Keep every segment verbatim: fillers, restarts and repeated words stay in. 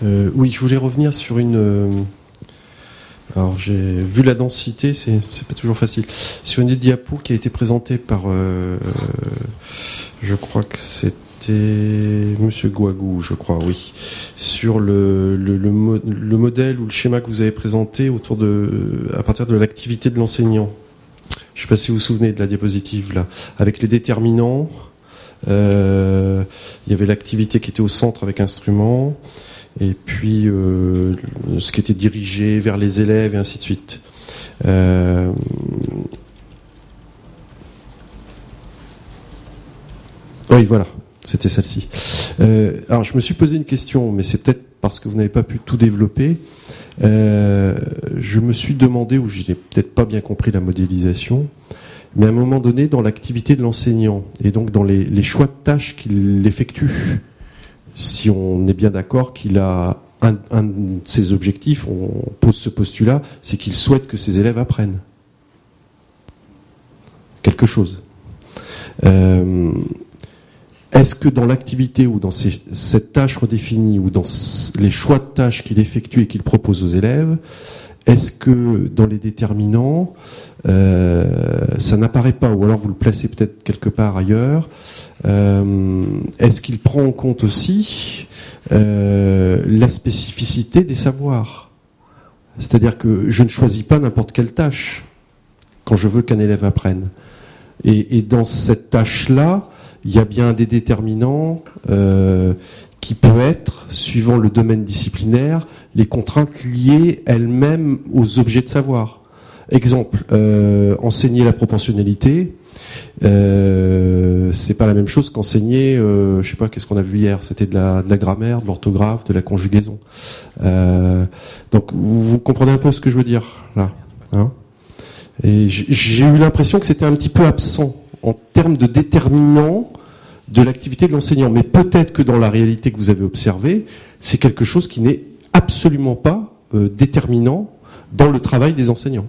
Euh, oui, je voulais revenir sur une... Euh, alors, j'ai vu la densité, c'est, c'est pas toujours facile. Sur une diapo qui a été présentée par... Euh, je crois que c'était Monsieur Guagou, je crois, oui. Sur le, le, le, mo- le modèle ou le schéma que vous avez présenté autour de, à partir de l'activité de l'enseignant. Je sais pas si vous vous souvenez de la diapositive, là. Avec les déterminants, euh, il y avait l'activité qui était au centre avec instrument, et puis euh, ce qui était dirigé vers les élèves et ainsi de suite. Euh, oui, voilà, c'était celle-ci. Euh, alors, je me suis posé une question, mais c'est peut-être parce que vous n'avez pas pu tout développer. Euh, je me suis demandé, ou je n'ai peut-être pas bien compris la modélisation, mais à un moment donné, dans l'activité de l'enseignant, et donc dans les, les choix de tâches qu'il effectue, si on est bien d'accord qu'il a un, un de ses objectifs, on pose ce postulat, c'est qu'il souhaite que ses élèves apprennent quelque chose. Euh, est-ce que dans l'activité ou dans ces, cette tâche redéfinie ou dans les choix de tâches qu'il effectue et qu'il propose aux élèves, est-ce que dans les déterminants, euh, ça n'apparaît pas, ou alors vous le placez peut-être quelque part ailleurs, euh, est-ce qu'il prend en compte aussi euh, la spécificité des savoirs ? C'est-à-dire que je ne choisis pas n'importe quelle tâche quand je veux qu'un élève apprenne. Et, et dans cette tâche-là, il y a bien des déterminants euh, qui peut être, suivant le domaine disciplinaire, les contraintes liées elles-mêmes aux objets de savoir. Exemple, euh, enseigner la proportionnalité, euh, c'est pas la même chose qu'enseigner, euh, je sais pas, qu'est-ce qu'on a vu hier, c'était de la, de la grammaire, de l'orthographe, de la conjugaison. Euh, donc, vous, vous comprenez un peu ce que je veux dire, là, hein ? Et j'ai eu l'impression que c'était un petit peu absent en termes de déterminants de l'activité de l'enseignant. Mais peut-être que dans la réalité que vous avez observée, c'est quelque chose qui n'est absolument pas euh, déterminant dans le travail des enseignants.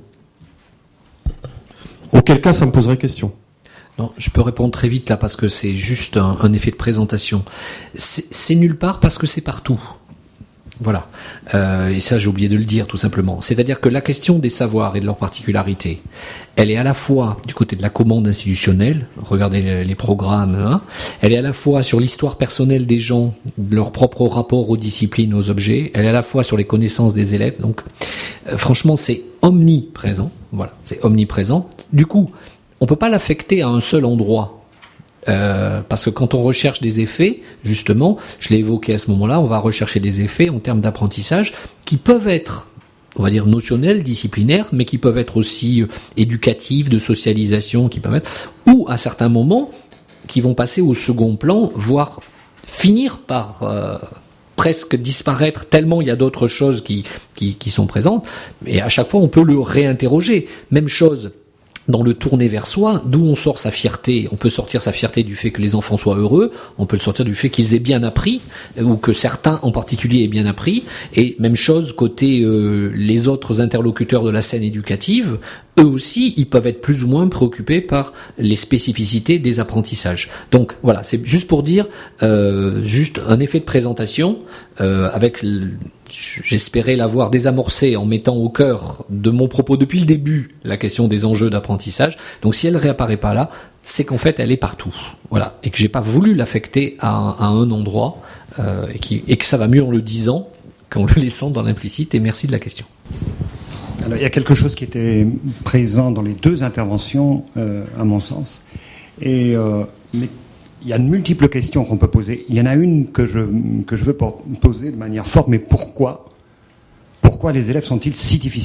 Auquel cas, ça me poserait question. Non, je peux répondre très vite là parce que c'est juste un, un effet de présentation. C'est, c'est nulle part parce que c'est partout. Voilà. Euh, et ça, j'ai oublié de le dire tout simplement. C'est-à-dire que la question des savoirs et de leurs particularités, elle est à la fois du côté de la commande institutionnelle, regardez les, les programmes, hein, elle est à la fois sur l'histoire personnelle des gens, leur propre rapport aux disciplines, aux objets, elle est à la fois sur les connaissances des élèves. Donc, euh, franchement, c'est omniprésent. Voilà, c'est omniprésent. Du coup, on peut pas l'affecter à un seul endroit. Euh, parce que quand on recherche des effets, justement, je l'ai évoqué à ce moment-là, on va rechercher des effets en termes d'apprentissage qui peuvent être, on va dire, notionnels, disciplinaires, mais qui peuvent être aussi euh, éducatifs, de socialisation, qui peuvent être, ou à certains moments, qui vont passer au second plan, voire finir par euh, presque disparaître tellement il y a d'autres choses qui, qui, qui sont présentes. Et à chaque fois, on peut le réinterroger. Même chose dans le tourner vers soi, d'où on sort sa fierté. On peut sortir sa fierté du fait que les enfants soient heureux, on peut le sortir du fait qu'ils aient bien appris, ou que certains en particulier aient bien appris, et même chose côté euh, les autres interlocuteurs de la scène éducative, eux aussi, ils peuvent être plus ou moins préoccupés par les spécificités des apprentissages. Donc voilà, c'est juste pour dire, euh, juste un effet de présentation, euh, avec... Le, j'espérais l'avoir désamorcé en mettant au cœur de mon propos depuis le début la question des enjeux d'apprentissage. Donc si elle réapparaît pas là, c'est qu'en fait elle est partout. Voilà, et que j'ai pas voulu l'affecter à un, à un endroit euh, et, qui, et que ça va mieux en le disant qu'en le laissant dans l'implicite. Et merci de la question. Alors il y a quelque chose qui était présent dans les deux interventions, euh, à mon sens, et euh, mais il y a de multiples questions qu'on peut poser. Il y en a une que je, que je veux poser de manière forte, mais pourquoi ? Pourquoi les élèves sont-ils si difficiles ?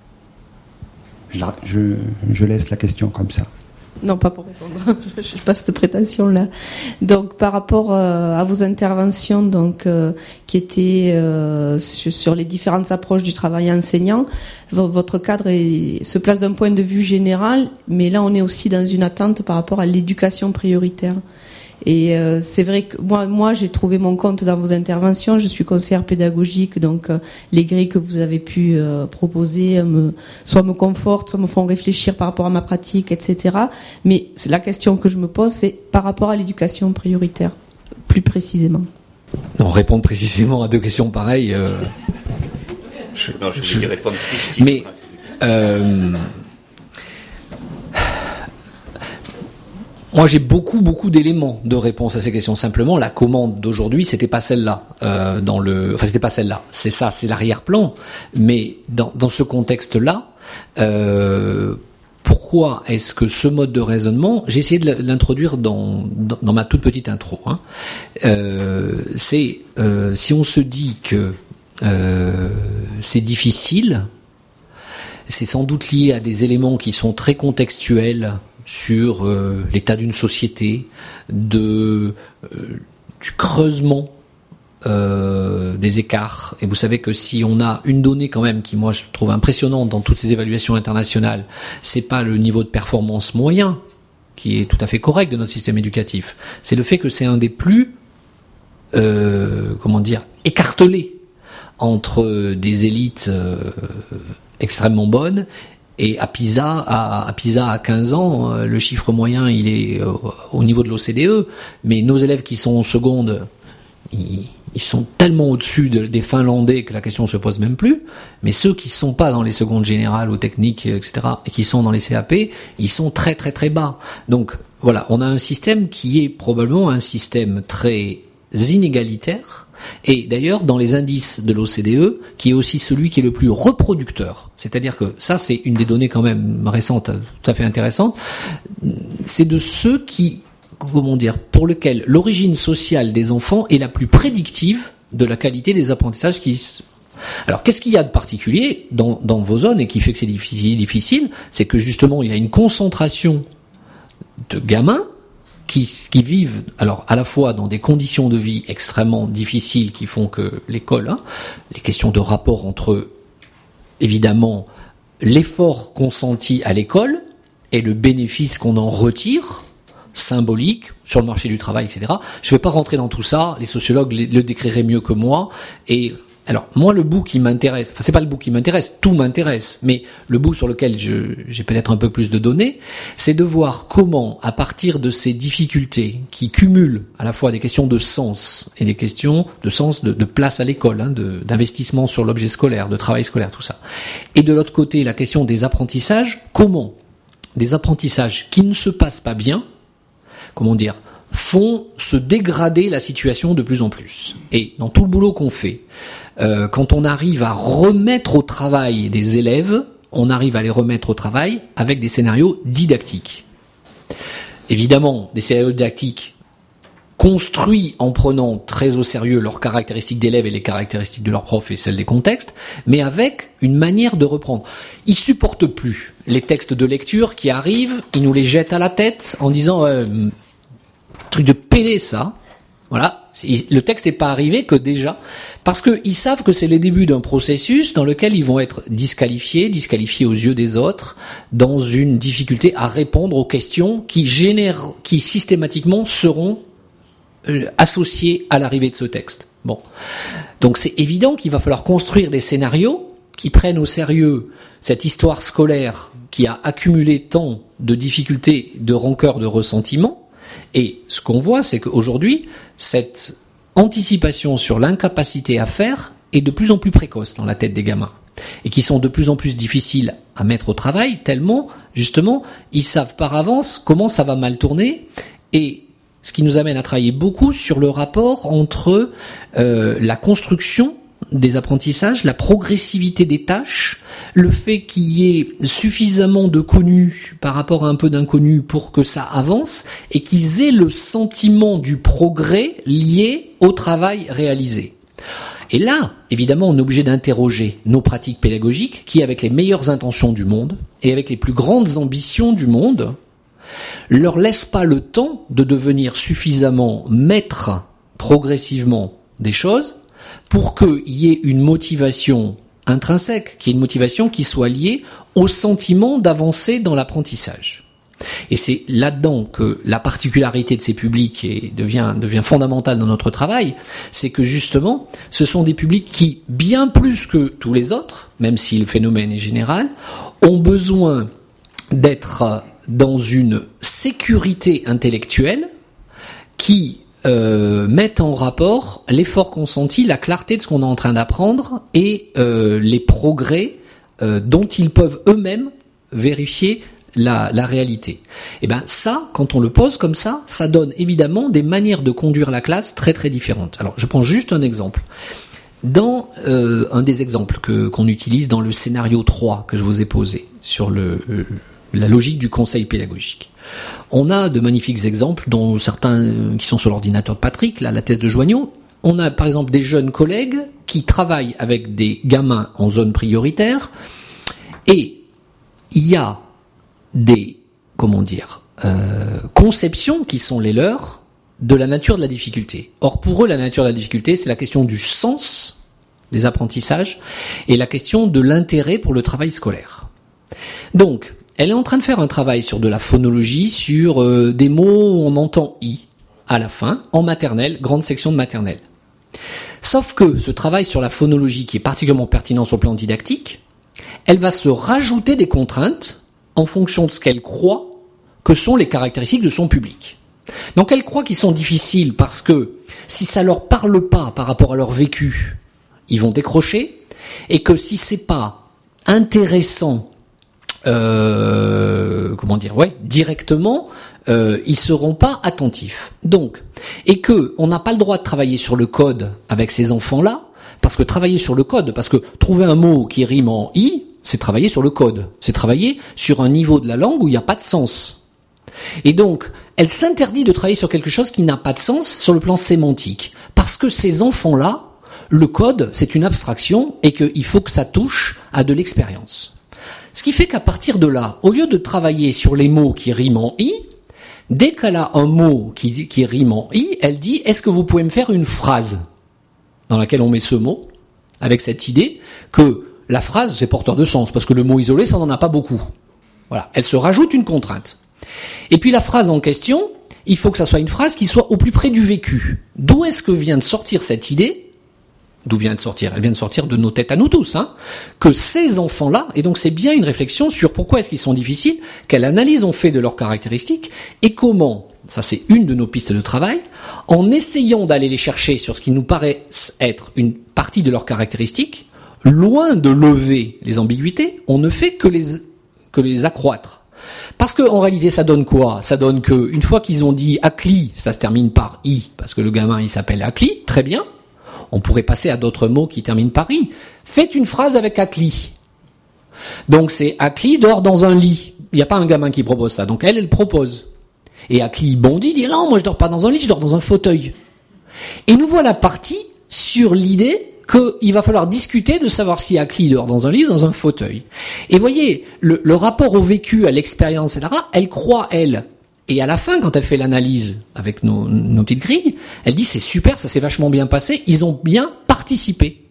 je, je, je laisse la question comme ça. Non, pas pour répondre. Je n'ai pas cette prétention-là. Donc, par rapport euh, à vos interventions, donc euh, qui étaient euh, sur, sur les différentes approches du travail enseignant, v- votre cadre est, se place d'un point de vue général, mais là, on est aussi dans une attente par rapport à l'éducation prioritaire. Et euh, c'est vrai que moi, moi, j'ai trouvé mon compte dans vos interventions. Je suis conseillère pédagogique, donc euh, les grilles que vous avez pu euh, proposer, me, soit me confortent, soit me font réfléchir par rapport à ma pratique, et cetera. Mais la question que je me pose, c'est par rapport à l'éducation prioritaire, plus précisément. Non, répondre précisément à deux questions pareilles. Euh, je, non, je vais y répondre spécifiquement. Mais euh, moi, j'ai beaucoup, beaucoup d'éléments de réponse à ces questions. Simplement, la commande d'aujourd'hui, c'était pas celle-là. Euh, dans le, enfin, c'était pas celle-là. C'est ça, c'est l'arrière-plan. Mais dans, dans ce contexte-là, euh, pourquoi est-ce que ce mode de raisonnement, j'ai essayé de l'introduire dans, dans, dans ma toute petite intro. Hein, euh, c'est euh, si on se dit que euh, c'est difficile, c'est sans doute lié à des éléments qui sont très contextuels sur euh, l'état d'une société, de euh, du creusement euh, des écarts. Et vous savez que si on a une donnée quand même qui, moi, je trouve impressionnante dans toutes ces évaluations internationales, c'est pas le niveau de performance moyen qui est tout à fait correct de notre système éducatif. C'est le fait que c'est un des plus, euh, comment dire, écartelés entre des élites euh, extrêmement bonnes. Et à Pisa, à, à Pisa, à quinze ans, le chiffre moyen, il est au, au niveau de l'O C D E. Mais nos élèves qui sont en seconde, ils, ils sont tellement au-dessus de, des Finlandais que la question se pose même plus. Mais ceux qui sont pas dans les secondes générales ou techniques, et cetera, et qui sont dans les C A P, ils sont très très très bas. Donc voilà, on a un système qui est probablement un système très inégalitaire. Et d'ailleurs, dans les indices de l'O C D E, qui est aussi celui qui est le plus reproducteur, c'est-à-dire que ça, c'est une des données quand même récentes, tout à fait intéressantes, c'est de ceux qui, comment dire, pour lesquels l'origine sociale des enfants est la plus prédictive de la qualité des apprentissages qui... Alors, qu'est-ce qu'il y a de particulier dans, dans vos zones et qui fait que c'est difficile, difficile, c'est que justement, il y a une concentration de gamins Qui, qui vivent alors à la fois dans des conditions de vie extrêmement difficiles qui font que l'école, hein, les questions de rapport entre évidemment l'effort consenti à l'école et le bénéfice qu'on en retire, symbolique, sur le marché du travail, et cetera. Je ne vais pas rentrer dans tout ça, les sociologues le décriraient mieux que moi. Et alors, moi, le bout qui m'intéresse, enfin, c'est pas le bout qui m'intéresse, tout m'intéresse, mais le bout sur lequel je, j'ai peut-être un peu plus de données, c'est de voir comment, à partir de ces difficultés qui cumulent à la fois des questions de sens et des questions de sens de, de place à l'école, hein, de, d'investissement sur l'objet scolaire, de travail scolaire, tout ça. Et de l'autre côté, la question des apprentissages, comment des apprentissages qui ne se passent pas bien, comment dire, font se dégrader la situation de plus en plus. Et dans tout le boulot qu'on fait, euh, quand on arrive à remettre au travail des élèves, on arrive à les remettre au travail avec des scénarios didactiques. Évidemment, des scénarios didactiques construits en prenant très au sérieux leurs caractéristiques d'élèves et les caractéristiques de leurs profs et celles des contextes, mais avec une manière de reprendre. Ils supportent plus les textes de lecture qui arrivent, ils nous les jettent à la tête en disant euh, truc de pédé ça, voilà. Le texte n'est pas arrivé que déjà parce que ils savent que c'est les débuts d'un processus dans lequel ils vont être disqualifiés, disqualifiés aux yeux des autres, dans une difficulté à répondre aux questions qui génèrent, qui systématiquement seront euh, associées à l'arrivée de ce texte. Bon, donc c'est évident qu'il va falloir construire des scénarios qui prennent au sérieux cette histoire scolaire qui a accumulé tant de difficultés, de rancœur, de ressentiment. Et ce qu'on voit, c'est qu'aujourd'hui, cette anticipation sur l'incapacité à faire est de plus en plus précoce dans la tête des gamins et qui sont de plus en plus difficiles à mettre au travail tellement, justement, ils savent par avance comment ça va mal tourner et ce qui nous amène à travailler beaucoup sur le rapport entre euh, la construction des apprentissages, la progressivité des tâches, le fait qu'il y ait suffisamment de connus par rapport à un peu d'inconnus pour que ça avance et qu'ils aient le sentiment du progrès lié au travail réalisé. Et là, évidemment, on est obligé d'interroger nos pratiques pédagogiques qui, avec les meilleures intentions du monde et avec les plus grandes ambitions du monde, leur laissent pas le temps de devenir suffisamment maîtres progressivement des choses pour qu'il y ait une motivation intrinsèque, qu'il y ait une motivation qui soit liée au sentiment d'avancer dans l'apprentissage. Et c'est là-dedans que la particularité de ces publics est, devient, devient fondamentale dans notre travail, c'est que justement, ce sont des publics qui, bien plus que tous les autres, même si le phénomène est général, ont besoin d'être dans une sécurité intellectuelle qui euh, mettent en rapport l'effort consenti, la clarté de ce qu'on est en train d'apprendre et euh, les progrès euh, dont ils peuvent eux-mêmes vérifier la, la réalité. Et ben ça, quand on le pose comme ça, ça donne évidemment des manières de conduire la classe très très différentes. Alors je prends juste un exemple. Dans euh, un des exemples que qu'on utilise dans le scénario trois que je vous ai posé sur le euh, la logique du conseil pédagogique, on a de magnifiques exemples, dont certains euh, qui sont sur l'ordinateur de Patrick, là, la thèse de Joignot. On a par exemple des jeunes collègues qui travaillent avec des gamins en zone prioritaire, et il y a des, comment dire, euh, conceptions qui sont les leurs de la nature de la difficulté. Or, pour eux, la nature de la difficulté, c'est la question du sens des apprentissages et la question de l'intérêt pour le travail scolaire. Donc, elle est en train de faire un travail sur de la phonologie, sur euh, des mots où on entend « i » à la fin, en maternelle, grande section de maternelle. Sauf que ce travail sur la phonologie, qui est particulièrement pertinent sur le plan didactique, elle va se rajouter des contraintes en fonction de ce qu'elle croit que sont les caractéristiques de son public. Donc elle croit qu'ils sont difficiles parce que si ça leur parle pas par rapport à leur vécu, ils vont décrocher, et que si c'est pas intéressant, euh, comment dire, ouais, directement, euh, ils seront pas attentifs. Donc, et que on n'a pas le droit de travailler sur le code avec ces enfants-là, parce que travailler sur le code, parce que trouver un mot qui rime en i, c'est travailler sur le code, c'est travailler sur un niveau de la langue où il n'y a pas de sens. Et donc, elle s'interdit de travailler sur quelque chose qui n'a pas de sens sur le plan sémantique, parce que ces enfants-là, le code, c'est une abstraction et qu'il faut que ça touche à de l'expérience. Ce qui fait qu'à partir de là, au lieu de travailler sur les mots qui riment en i, dès qu'elle a un mot qui, qui rime en i, elle dit « Est-ce que vous pouvez me faire une phrase ?» dans laquelle on met ce mot, avec cette idée que la phrase, c'est porteur de sens, parce que le mot isolé, ça n'en a pas beaucoup. Voilà. Elle se rajoute une contrainte. Et puis la phrase en question, il faut que ça soit une phrase qui soit au plus près du vécu. D'où est-ce que vient de sortir cette idée ? D'où vient de sortir ? Elle vient de sortir de nos têtes à nous tous, hein, que ces enfants-là, et donc c'est bien une réflexion sur pourquoi est-ce qu'ils sont difficiles, quelle analyse on fait de leurs caractéristiques, et comment, ça c'est une de nos pistes de travail, en essayant d'aller les chercher sur ce qui nous paraît être une partie de leurs caractéristiques, loin de lever les ambiguïtés, on ne fait que les, que les accroître. Parce que en réalité, ça donne quoi ? Ça donne que une fois qu'ils ont dit Acli, ça se termine par i, parce que le gamin il s'appelle Acli, très bien. On pourrait passer à d'autres mots qui terminent par i. Faites une phrase avec Acli. Donc c'est Acli dort dans un lit. Il n'y a pas un gamin qui propose ça. Donc elle, elle propose. Et Acli bondit, dit non, moi je dors pas dans un lit, je dors dans un fauteuil. Et nous voilà partis sur l'idée qu'il va falloir discuter de savoir si Acli dort dans un lit ou dans un fauteuil. Et voyez, le, le rapport au vécu, à l'expérience, et cetera, elle croit, elle, et à la fin, quand elle fait l'analyse avec nos, nos petites grilles, elle dit c'est super, ça s'est vachement bien passé, ils ont bien participé.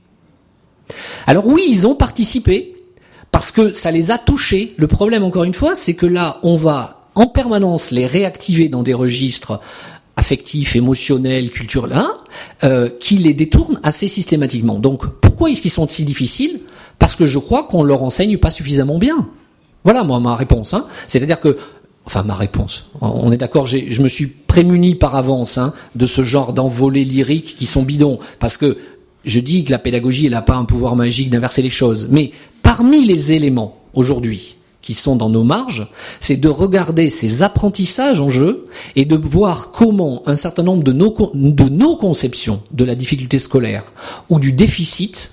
Alors oui, ils ont participé, parce que ça les a touchés. Le problème, encore une fois, c'est que là, on va en permanence les réactiver dans des registres affectifs, émotionnels, culturels, hein, euh, qui les détournent assez systématiquement. Donc, pourquoi est-ce qu'ils sont si difficiles ? Parce que je crois qu'on leur enseigne pas suffisamment bien. Voilà, moi, ma réponse. Hein. C'est-à-dire que, enfin, ma réponse. On est d'accord, j'ai, je me suis prémuni par avance hein, de ce genre d'envolées lyriques qui sont bidons. Parce que je dis que la pédagogie, elle n'a pas un pouvoir magique d'inverser les choses. Mais parmi les éléments, aujourd'hui, qui sont dans nos marges, c'est de regarder ces apprentissages en jeu et de voir comment un certain nombre de nos, de nos conceptions de la difficulté scolaire ou du déficit,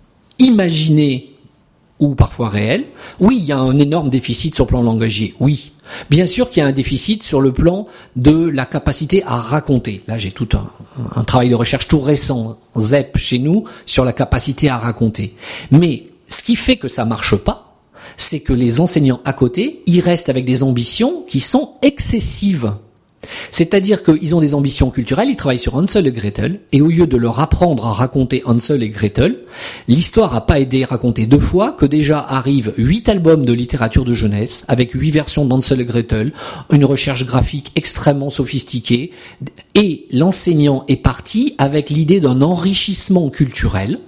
imaginé ou parfois réel, oui, il y a un énorme déficit sur le plan langagier, oui. Bien sûr qu'il y a un déficit sur le plan de la capacité à raconter. Là, j'ai tout un, un travail de recherche tout récent, Z E P chez nous, sur la capacité à raconter. Mais ce qui fait que ça marche pas, c'est que les enseignants à côté, ils restent avec des ambitions qui sont excessives. C'est-à-dire qu'ils ont des ambitions culturelles, ils travaillent sur Hansel et Gretel, et au lieu de leur apprendre à raconter Hansel et Gretel, l'histoire n'a pas été racontée deux fois, que déjà arrivent huit albums de littérature de jeunesse, avec huit versions d'Hansel et Gretel, une recherche graphique extrêmement sophistiquée, et l'enseignant est parti avec l'idée d'un enrichissement culturel,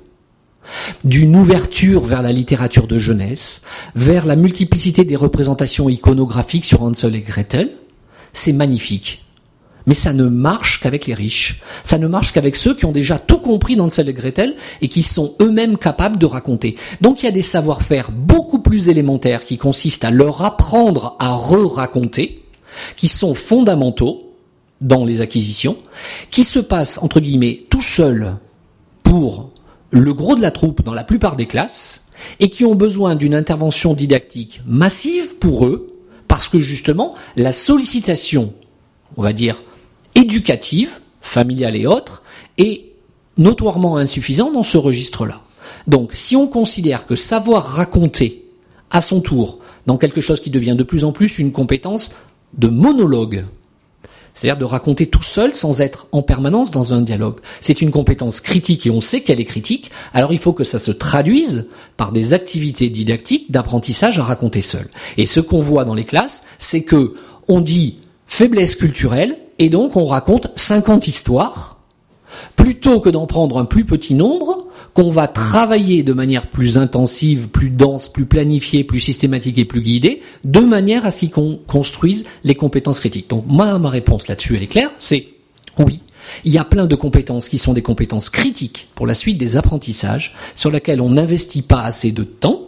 d'une ouverture vers la littérature de jeunesse, vers la multiplicité des représentations iconographiques sur Hansel et Gretel. C'est magnifique. Mais ça ne marche qu'avec les riches. Ça ne marche qu'avec ceux qui ont déjà tout compris dans Hansel et Gretel et qui sont eux-mêmes capables de raconter. Donc il y a des savoir-faire beaucoup plus élémentaires qui consistent à leur apprendre à re-raconter, qui sont fondamentaux dans les acquisitions, qui se passent, entre guillemets, tout seuls pour le gros de la troupe dans la plupart des classes, et qui ont besoin d'une intervention didactique massive pour eux, parce que justement, la sollicitation, on va dire, éducative, familiale et autres, est notoirement insuffisante dans ce registre-là. Donc, si on considère que savoir raconter, à son tour, dans quelque chose qui devient de plus en plus une compétence de monologue, c'est-à-dire de raconter tout seul sans être en permanence dans un dialogue. C'est une compétence critique et on sait qu'elle est critique, alors il faut que ça se traduise par des activités didactiques d'apprentissage à raconter seul. Et ce qu'on voit dans les classes, c'est que on dit faiblesse culturelle et donc on raconte cinquante histoires plutôt que d'en prendre un plus petit nombre qu'on va travailler de manière plus intensive, plus dense, plus planifiée, plus systématique et plus guidée, de manière à ce qu'ils con- construisent les compétences critiques. Donc moi, ma réponse là-dessus, elle est claire, c'est oui. Il y a plein de compétences qui sont des compétences critiques pour la suite des apprentissages, sur lesquelles on n'investit pas assez de temps,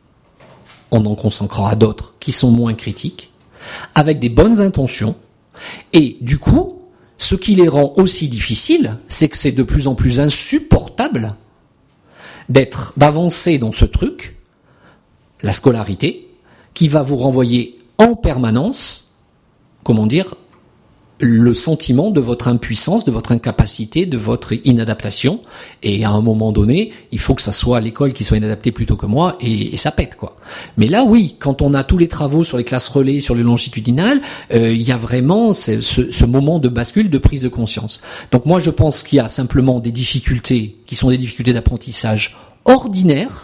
on en consacrera d'autres qui sont moins critiques, avec des bonnes intentions, et du coup, ce qui les rend aussi difficiles, c'est que c'est de plus en plus insupportable d'être, d'avancer dans ce truc, la scolarité, qui va vous renvoyer en permanence, comment dire, le sentiment de votre impuissance, de votre incapacité, de votre inadaptation. Et à un moment donné, il faut que ça soit l'école qui soit inadaptée plutôt que moi, et, et ça pète, quoi. Mais là, oui, quand on a tous les travaux sur les classes relais, sur les longitudinales, euh, il y a vraiment ce, ce, ce moment de bascule, de prise de conscience. Donc moi, je pense qu'il y a simplement des difficultés qui sont des difficultés d'apprentissage ordinaires,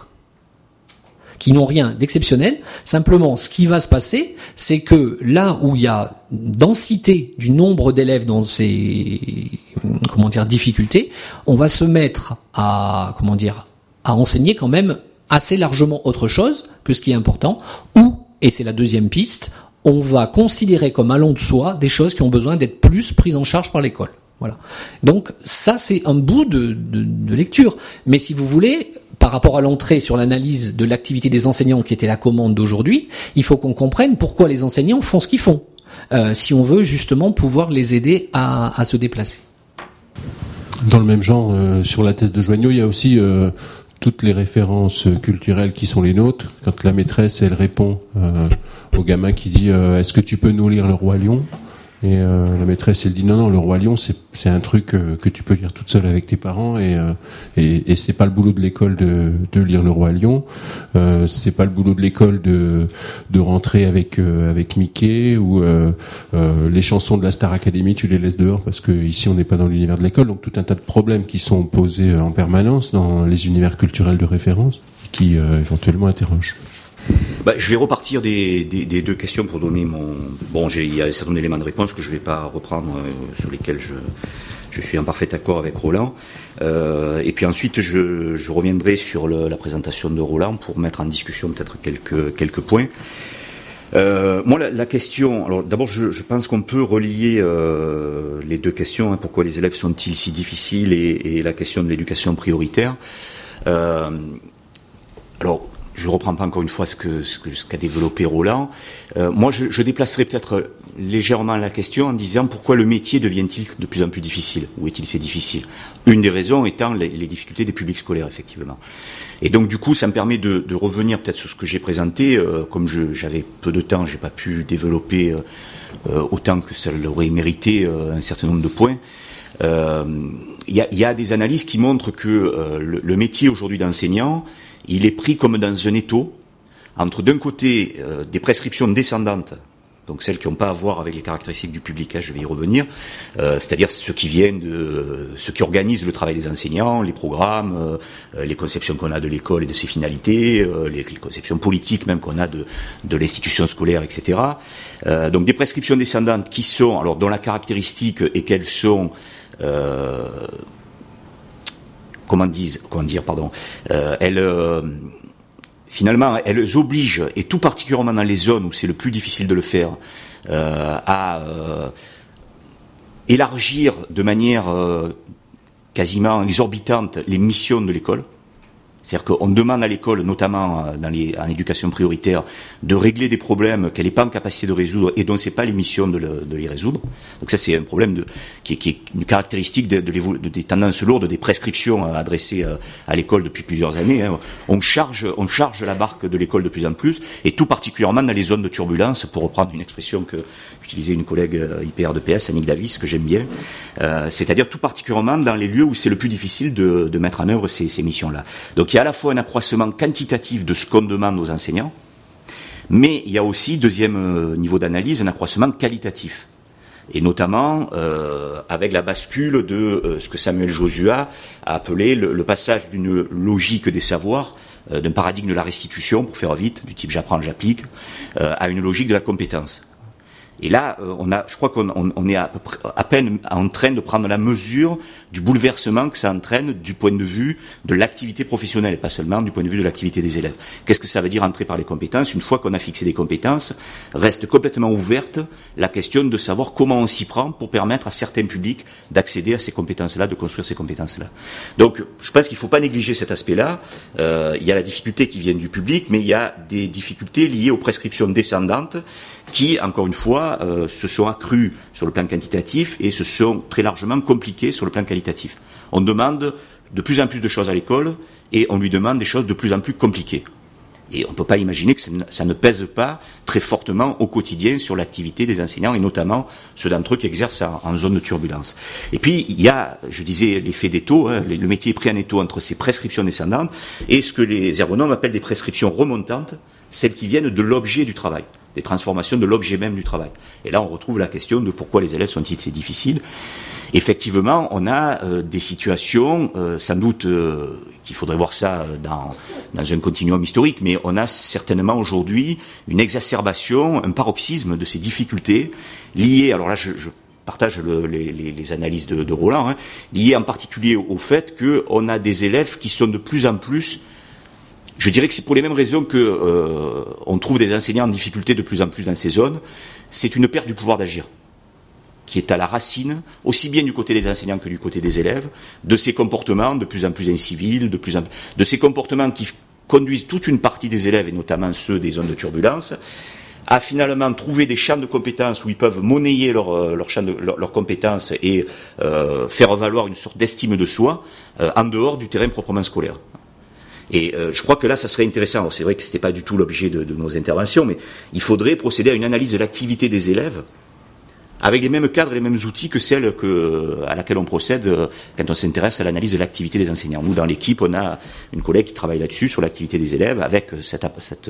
qui n'ont rien d'exceptionnel. Simplement, ce qui va se passer, c'est que là où il y a densité du nombre d'élèves dans ces, comment dire, difficultés, on va se mettre à, comment dire, à enseigner quand même assez largement autre chose que ce qui est important, ou, et c'est la deuxième piste, on va considérer comme allant de soi des choses qui ont besoin d'être plus prises en charge par l'école. Voilà. Donc ça, c'est un bout de, de, de lecture. Mais si vous voulez, par rapport à l'entrée sur l'analyse de l'activité des enseignants qui était la commande d'aujourd'hui, il faut qu'on comprenne pourquoi les enseignants font ce qu'ils font, euh, si on veut justement pouvoir les aider à, à se déplacer. Dans le même genre, euh, sur la thèse de Joignot, il y a aussi euh, toutes les références culturelles qui sont les nôtres. Quand la maîtresse, elle répond euh, au gamin qui dit euh, « Est-ce que tu peux nous lire Le Roi Lion ?» Et euh, la maîtresse, elle dit non, non, Le Roi Lion, c'est c'est un truc euh, que tu peux lire toute seule avec tes parents, et euh, et, et c'est pas le boulot de l'école de de lire Le Roi Lion. Euh, c'est pas le boulot de l'école de de rentrer avec euh, avec Mickey, ou euh, euh, les chansons de la Star Academy, tu les laisses dehors parce que ici on n'est pas dans l'univers de l'école. Donc tout un tas de problèmes qui sont posés en permanence dans les univers culturels de référence, qui euh, éventuellement interrogent. Bah, je vais repartir des, des, des deux questions pour donner mon... Bon, j'ai, il y a un certain nombre d'éléments de réponse que je ne vais pas reprendre, euh, sur lesquels je, je suis en parfait accord avec Roland. Euh, et puis ensuite, je, je reviendrai sur le, la présentation de Roland pour mettre en discussion peut-être quelques, quelques points. Euh, moi, la, la question... Alors, d'abord, je, je pense qu'on peut relier euh, les deux questions, hein, pourquoi les élèves sont-ils si difficiles, et, et la question de l'éducation prioritaire. Euh, alors... Je reprends pas encore une fois ce que ce, que, ce qu'a développé Roland. Euh, moi, je, je déplacerai peut-être légèrement la question en disant pourquoi le métier devient-il de plus en plus difficile? Où est-il si difficile? Une des raisons étant les, les difficultés des publics scolaires, effectivement. Et donc, du coup, ça me permet de, de revenir peut-être sur ce que j'ai présenté. Euh, comme je, j'avais peu de temps, j'ai pas pu développer euh, autant que ça l'aurait mérité euh, un certain nombre de points. Il euh, y, a, y a des analyses qui montrent que euh, le, le métier aujourd'hui d'enseignant, il est pris comme dans un étau, entre d'un côté euh, des prescriptions descendantes, donc celles qui n'ont pas à voir avec les caractéristiques du public, hein, je vais y revenir, euh, c'est-à-dire ceux qui viennent de, euh, ceux qui organisent le travail des enseignants, les programmes, euh, les conceptions qu'on a de l'école et de ses finalités, euh, les, les conceptions politiques même qu'on a de, de l'institution scolaire, et cetera. Euh, donc des prescriptions descendantes qui sont, alors dont la caractéristique est qu'elles sont euh, Comment, disent, comment dire, pardon, euh, elles, euh, finalement, elles obligent, et tout particulièrement dans les zones où c'est le plus difficile de le faire, euh, à, euh, élargir de manière euh, quasiment exorbitante les missions de l'école. C'est-à-dire qu'on demande à l'école, notamment dans les, en éducation prioritaire, de régler des problèmes qu'elle n'est pas en capacité de résoudre et dont c'est pas les missions de, le, de les résoudre. Donc ça, c'est un problème de, qui, est, qui est une caractéristique de, de, de, des tendances lourdes, des prescriptions adressées à l'école depuis plusieurs années. Hein. On charge, on charge la barque de l'école de plus en plus, et tout particulièrement dans les zones de turbulence, pour reprendre une expression que qu'utilisait une collègue I P R de P S, Annick Davis, que j'aime bien. Euh, c'est-à-dire tout particulièrement dans les lieux où c'est le plus difficile de, de mettre en œuvre ces, ces missions-là. Donc il y a à la fois un accroissement quantitatif de ce qu'on demande aux enseignants, mais il y a aussi, deuxième niveau d'analyse, un accroissement qualitatif. Et notamment euh, avec la bascule de euh, ce que Samuel Josua a appelé le, le passage d'une logique des savoirs, euh, d'un paradigme de la restitution, pour faire vite, du type j'apprends, j'applique, euh, à une logique de la compétence. Et là, euh, on a, je crois qu'on on, on est à, peu près, à peine en train de prendre la mesure du bouleversement que ça entraîne du point de vue de l'activité professionnelle, et pas seulement du point de vue de l'activité des élèves. Qu'est-ce que ça veut dire entrer par les compétences? Une fois qu'on a fixé des compétences, reste complètement ouverte la question de savoir comment on s'y prend pour permettre à certains publics d'accéder à ces compétences-là, de construire ces compétences-là. Donc, je pense qu'il ne faut pas négliger cet aspect-là. Euh, il y a la difficulté qui vient du public, mais il y a des difficultés liées aux prescriptions descendantes qui, encore une fois, euh, se sont accrues sur le plan quantitatif et se sont très largement compliquées sur le plan qualitatif. On demande de plus en plus de choses à l'école et on lui demande des choses de plus en plus compliquées. Et on ne peut pas imaginer que ça ne, ça ne pèse pas très fortement au quotidien sur l'activité des enseignants, et notamment ceux d'entre eux qui exercent en, en zone de turbulence. Et puis, il y a, je disais, l'effet d'étau, hein, le métier est pris en étau entre ces prescriptions descendantes et ce que les ergonomes appellent des prescriptions remontantes, celles qui viennent de l'objet du travail, des transformations de l'objet même du travail. Et là, on retrouve la question de pourquoi les élèves sont-ils si difficiles. Effectivement, on a euh, des situations, euh, sans doute euh, qu'il faudrait voir ça dans, dans un continuum historique, mais on a certainement aujourd'hui une exacerbation, un paroxysme de ces difficultés liées, alors là je, je partage le, les, les analyses de, de Roland, hein, liées en particulier au, au fait qu'on a des élèves qui sont de plus en plus, je dirais que c'est pour les mêmes raisons que euh, on trouve des enseignants en difficulté de plus en plus dans ces zones, c'est une perte du pouvoir d'agir qui est à la racine, aussi bien du côté des enseignants que du côté des élèves, de ces comportements de plus en plus incivils, de plus en de ces comportements qui conduisent toute une partie des élèves, et notamment ceux des zones de turbulence, à finalement trouver des champs de compétences où ils peuvent monnayer leurs leur champ de leur, leur compétences et euh, faire valoir une sorte d'estime de soi euh, en dehors du terrain proprement scolaire. Et euh, je crois que là, ça serait intéressant. Alors, c'est vrai que c'était pas du tout l'objet de, de nos interventions, mais il faudrait procéder à une analyse de l'activité des élèves avec les mêmes cadres et les mêmes outils que celle que, à laquelle on procède quand on s'intéresse à l'analyse de l'activité des enseignants. Nous, dans l'équipe, on a une collègue qui travaille là-dessus, sur l'activité des élèves, avec cette, cette,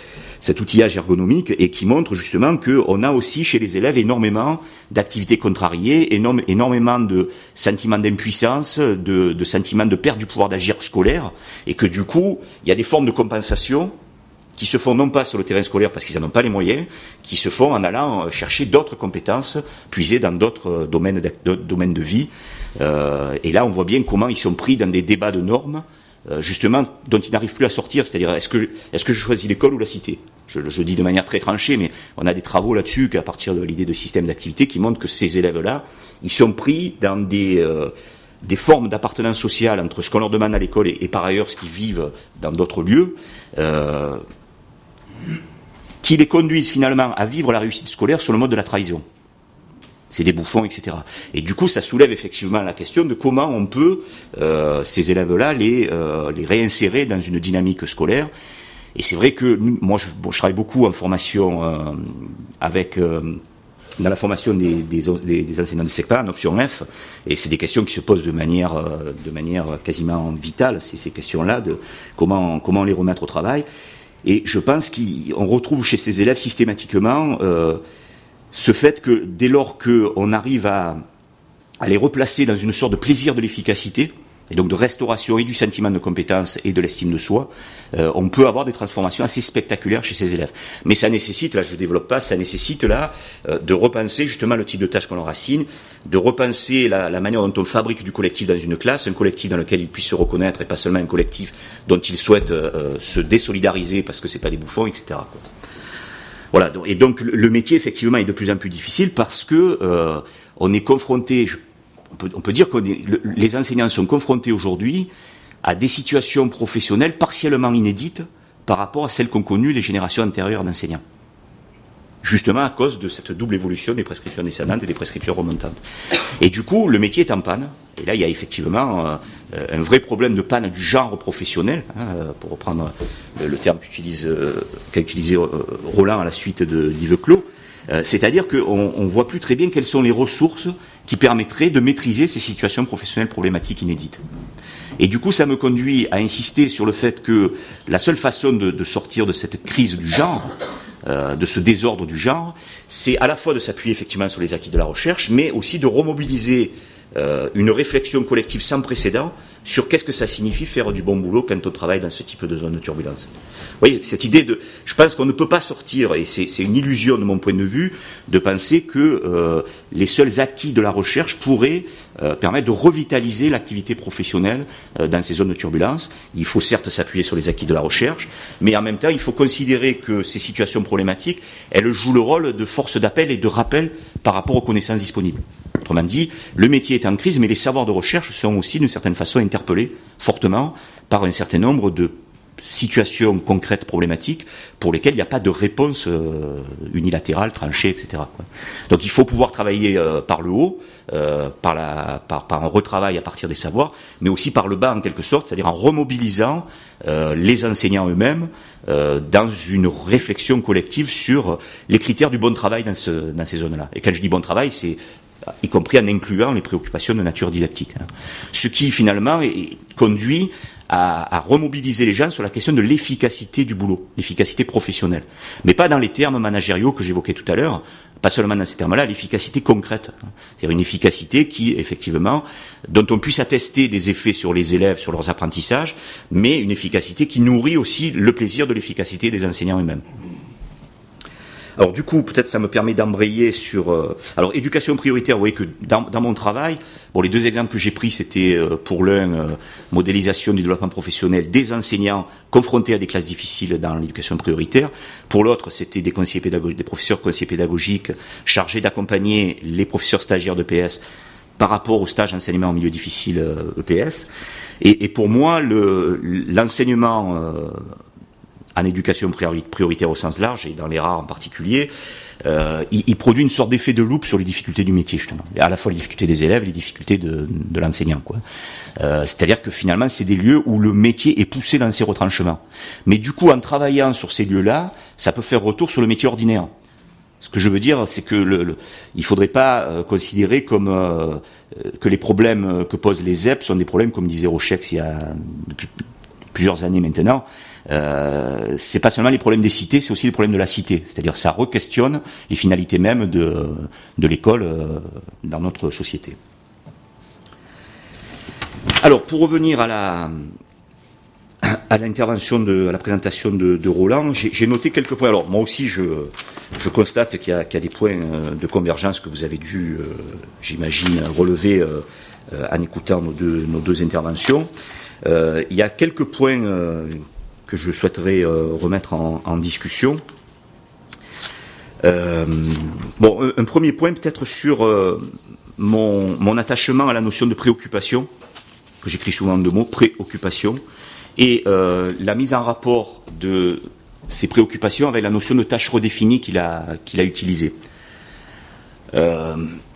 cet outillage ergonomique, et qui montre justement qu'on a aussi chez les élèves énormément d'activités contrariées, énorme, énormément de sentiments d'impuissance, de, de sentiments de perte du pouvoir d'agir scolaire, et que du coup, il y a des formes de compensation qui se font non pas sur le terrain scolaire parce qu'ils n'en ont pas les moyens, qui se font en allant chercher d'autres compétences, puisées dans d'autres domaines de, domaines de vie. Euh, et là, on voit bien comment ils sont pris dans des débats de normes, euh, justement, dont ils n'arrivent plus à sortir. C'est-à-dire, est-ce que, est-ce que je choisis l'école ou la cité? je, je dis de manière très tranchée, mais on a des travaux là-dessus, qu'à partir de l'idée de système d'activité, qui montrent que ces élèves-là, ils sont pris dans des... Euh, des formes d'appartenance sociale entre ce qu'on leur demande à l'école et, et par ailleurs ce qu'ils vivent dans d'autres lieux, euh, qui les conduisent finalement à vivre la réussite scolaire sur le mode de la trahison. C'est des bouffons, et cetera. Et du coup, ça soulève effectivement la question de comment on peut, euh, ces élèves-là, les, euh, les réinsérer dans une dynamique scolaire. Et c'est vrai que moi, je, bon, je travaille beaucoup en formation euh, avec... Euh, dans la formation des, des, des, des enseignants de SECPA, en option F, et c'est des questions qui se posent de manière, de manière quasiment vitale, c'est ces questions-là, de comment, comment les remettre au travail. Et je pense qu'on retrouve chez ces élèves systématiquement euh, ce fait que dès lors qu'on arrive à, à les replacer dans une sorte de plaisir de l'efficacité, et donc de restauration et du sentiment de compétence et de l'estime de soi, euh, on peut avoir des transformations assez spectaculaires chez ces élèves. Mais ça nécessite, là je ne développe pas, ça nécessite là euh, de repenser justement le type de tâches qu'on leur assigne, de repenser la, la manière dont on fabrique du collectif dans une classe, un collectif dans lequel ils puissent se reconnaître et pas seulement un collectif dont ils souhaitent euh, se désolidariser parce que c'est pas des bouffons, et cetera. Voilà. Et donc le métier effectivement est de plus en plus difficile parce que euh, on est confronté, on peut, on peut dire que les enseignants sont confrontés aujourd'hui à des situations professionnelles partiellement inédites par rapport à celles qu'ont connues les générations antérieures d'enseignants. Justement à cause de cette double évolution des prescriptions descendantes et des prescriptions remontantes. Et du coup, le métier est en panne. Et là, il y a effectivement euh, un vrai problème de panne du genre professionnel, hein, pour reprendre le, le terme qu'utilise, euh, qu'a utilisé euh, Roland à la suite de d'Yves Clos. Euh, c'est-à-dire qu'on ne voit plus très bien quelles sont les ressources qui permettraient de maîtriser ces situations professionnelles problématiques inédites. Et du coup, ça me conduit à insister sur le fait que la seule façon de, de sortir de cette crise du genre, euh, de ce désordre du genre, c'est à la fois de s'appuyer effectivement sur les acquis de la recherche, mais aussi de remobiliser euh, une réflexion collective sans précédent sur qu'est-ce que ça signifie faire du bon boulot quand on travaille dans ce type de zone de turbulence. Vous voyez, cette idée de... Je pense qu'on ne peut pas sortir, et c'est, c'est une illusion de mon point de vue, de penser que euh, les seuls acquis de la recherche pourraient euh, permettre de revitaliser l'activité professionnelle euh, dans ces zones de turbulence. Il faut certes s'appuyer sur les acquis de la recherche, mais en même temps, il faut considérer que ces situations problématiques, elles jouent le rôle de force d'appel et de rappel par rapport aux connaissances disponibles. Autrement dit, le métier est en crise, mais les savoirs de recherche sont aussi, d'une certaine façon, interpellés fortement par un certain nombre de situations concrètes problématiques pour lesquelles il n'y a pas de réponse euh, unilatérale, tranchée, et cetera. Quoi. Donc il faut pouvoir travailler euh, par le haut, euh, par, la, par, par un retravail à partir des savoirs, mais aussi par le bas en quelque sorte, c'est-à-dire en remobilisant euh, les enseignants eux-mêmes euh, dans une réflexion collective sur les critères du bon travail dans, ce, dans ces zones-là. Et quand je dis bon travail, c'est y compris en incluant les préoccupations de nature didactique. Hein. Ce qui finalement est, conduit à, à remobiliser les gens sur la question de l'efficacité du boulot, l'efficacité professionnelle. Mais pas dans les termes managériaux que j'évoquais tout à l'heure, pas seulement dans ces termes-là, l'efficacité concrète. Hein. C'est-à-dire une efficacité qui, effectivement, dont on puisse attester des effets sur les élèves, sur leurs apprentissages, mais une efficacité qui nourrit aussi le plaisir de l'efficacité des enseignants eux-mêmes. Alors du coup, peut-être ça me permet d'embrayer sur... Euh, alors, éducation prioritaire, vous voyez que dans, dans mon travail, bon, les deux exemples que j'ai pris, c'était euh, pour l'un, euh, modélisation du développement professionnel des enseignants confrontés à des classes difficiles dans l'éducation prioritaire. Pour l'autre, c'était des conseillers pédagogiques, des professeurs conseillers pédagogiques chargés d'accompagner les professeurs stagiaires d'E P S par rapport au stage enseignement en milieu difficile euh, E P S. Et, et pour moi, le, l'enseignement... Euh, en éducation prioritaire au sens large, et dans les rares en particulier, euh, il, il produit une sorte d'effet de loupe sur les difficultés du métier, justement. À la fois les difficultés des élèves et les difficultés de, de l'enseignant, quoi. Euh, c'est-à-dire que finalement, c'est des lieux où le métier est poussé dans ses retranchements. Mais du coup, en travaillant sur ces lieux-là, ça peut faire retour sur le métier ordinaire. Ce que je veux dire, c'est que le, le, il faudrait pas euh, considérer comme euh, que les problèmes que posent les Z E P sont des problèmes, comme disait Rochex il y a depuis plusieurs années maintenant. Euh, c'est pas seulement les problèmes des cités, c'est aussi les problèmes de la cité. C'est-à-dire, ça re-questionne les finalités mêmes de, de l'école euh, dans notre société. Alors, pour revenir à la à l'intervention de, à la présentation de, de Roland, j'ai, j'ai noté quelques points. Alors, moi aussi, je, je constate qu'il y a, qu'il y a des points de convergence que vous avez dû, euh, j'imagine, relever euh, en écoutant nos deux, nos deux interventions. Euh, il y a quelques points euh, que je souhaiterais euh, remettre en, en discussion. Euh, bon, un, un premier point peut-être sur euh, mon, mon attachement à la notion de préoccupation, que j'écris souvent en deux mots, préoccupation, et euh, la mise en rapport de ces préoccupations avec la notion de tâche redéfinie qu'il a, qu'il a utilisée. Euh,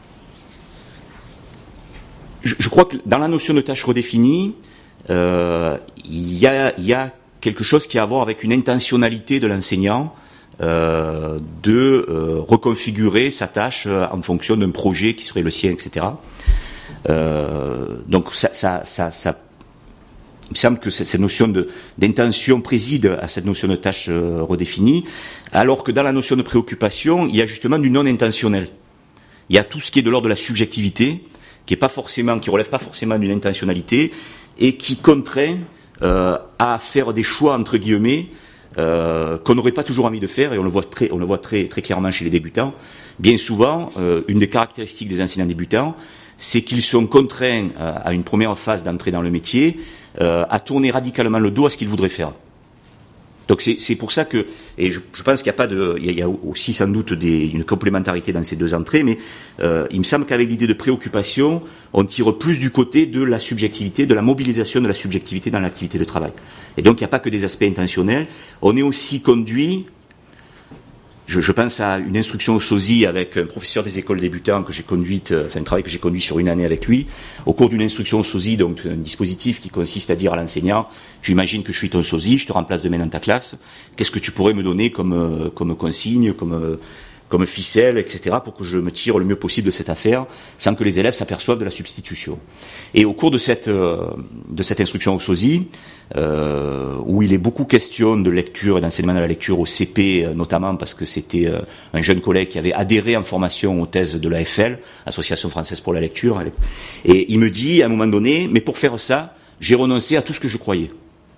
je, je crois que dans la notion de tâche redéfinie, euh, il y a, il y a quelque chose qui a à voir avec une intentionnalité de l'enseignant euh, de euh, reconfigurer sa tâche euh, en fonction d'un projet qui serait le sien, et cetera. Euh, donc ça, ça, ça, ça, il me semble que cette notion de, d'intention préside à cette notion de tâche euh, redéfinie, alors que dans la notion de préoccupation, il y a justement du non intentionnel. Il y a tout ce qui est de l'ordre de la subjectivité, qui est pas forcément, qui relève pas forcément d'une intentionnalité et qui contraint Euh, à faire des choix entre guillemets euh, qu'on n'aurait pas toujours envie de faire, et on le voit très, on le voit très, très clairement chez les débutants. Bien souvent, euh, une des caractéristiques des enseignants débutants, c'est qu'ils sont contraints euh, à une première phase d'entrée dans le métier euh, à tourner radicalement le dos à ce qu'ils voudraient faire. Donc c'est, c'est pour ça que, et je, je pense qu'il n'y a pas de, il y a, il y a aussi sans doute des, une complémentarité dans ces deux entrées, mais euh, il me semble qu'avec l'idée de préoccupation, on tire plus du côté de la subjectivité, de la mobilisation de la subjectivité dans l'activité de travail. Et donc il n'y a pas que des aspects intentionnels, on est aussi conduit. Je, je pense à une instruction au sosie avec un professeur des écoles débutants que j'ai conduite, enfin un travail que j'ai conduit sur une année avec lui. Au cours d'une instruction au sosie, donc un dispositif qui consiste à dire à l'enseignant, j'imagine que je suis ton sosie, je te remplace demain dans ta classe, qu'est-ce que tu pourrais me donner comme, comme consigne, comme, comme ficelle, et cetera, pour que je me tire le mieux possible de cette affaire, sans que les élèves s'aperçoivent de la substitution. Et au cours de cette, de cette instruction au sosie, Euh, où il est beaucoup question de lecture et d'enseignement de la lecture au C P, euh, notamment parce que c'était euh, un jeune collègue qui avait adhéré en formation aux thèses de l'A F L, Association française pour la lecture, et il me dit à un moment donné, mais pour faire ça, j'ai renoncé à tout ce que je croyais.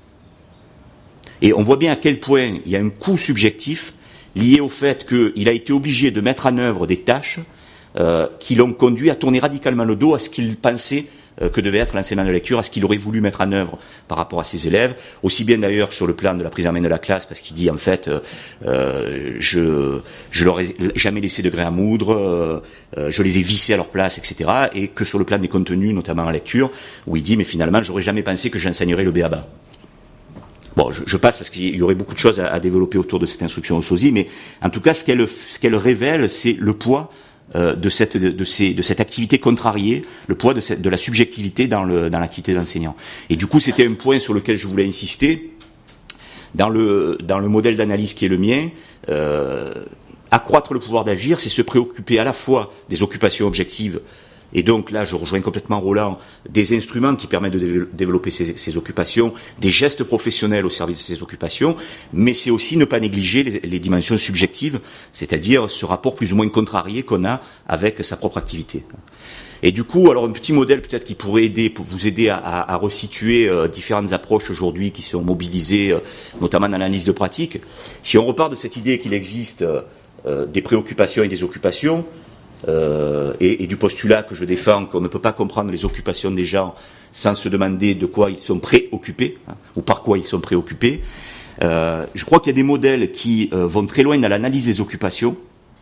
Et on voit bien à quel point il y a un coût subjectif lié au fait qu'il a été obligé de mettre en œuvre des tâches euh, qui l'ont conduit à tourner radicalement le dos à ce qu'il pensait que devait être l'enseignement de lecture, à ce qu'il aurait voulu mettre en œuvre par rapport à ses élèves, aussi bien d'ailleurs sur le plan de la prise en main de la classe, parce qu'il dit en fait, euh, je je leur ai jamais laissé de gré à moudre, euh, je les ai vissés à leur place, et cetera, et que sur le plan des contenus, notamment en lecture, où il dit mais finalement j'aurais jamais pensé que j'enseignerais le B A B A. Bon, je, je passe parce qu'il y aurait beaucoup de choses à, à développer autour de cette instruction au sosie, mais en tout cas ce qu'elle ce qu'elle révèle, c'est le poids de cette de, de, ces, de cette activité contrariée, le poids de, cette, de la subjectivité dans le dans l'activité d'enseignant. Et du coup, c'était un point sur lequel je voulais insister dans le dans le modèle d'analyse qui est le mien. Euh, accroître le pouvoir d'agir, c'est se préoccuper à la fois des occupations objectives. Et donc là, je rejoins complètement Roland, des instruments qui permettent de développer ces, ces occupations, des gestes professionnels au service de ces occupations, mais c'est aussi ne pas négliger les, les dimensions subjectives, c'est-à-dire ce rapport plus ou moins contrarié qu'on a avec sa propre activité. Et du coup, alors un petit modèle peut-être qui pourrait aider, pour vous aider à, à, à resituer euh, différentes approches aujourd'hui qui sont mobilisées, euh, notamment dans l'analyse de pratique. Si on repart de cette idée qu'il existe euh, des préoccupations et des occupations, Euh, et, et du postulat que je défends qu'on ne peut pas comprendre les occupations des gens sans se demander de quoi ils sont préoccupés, hein, ou par quoi ils sont préoccupés. Euh, je crois qu'il y a des modèles qui euh, vont très loin dans l'analyse des occupations.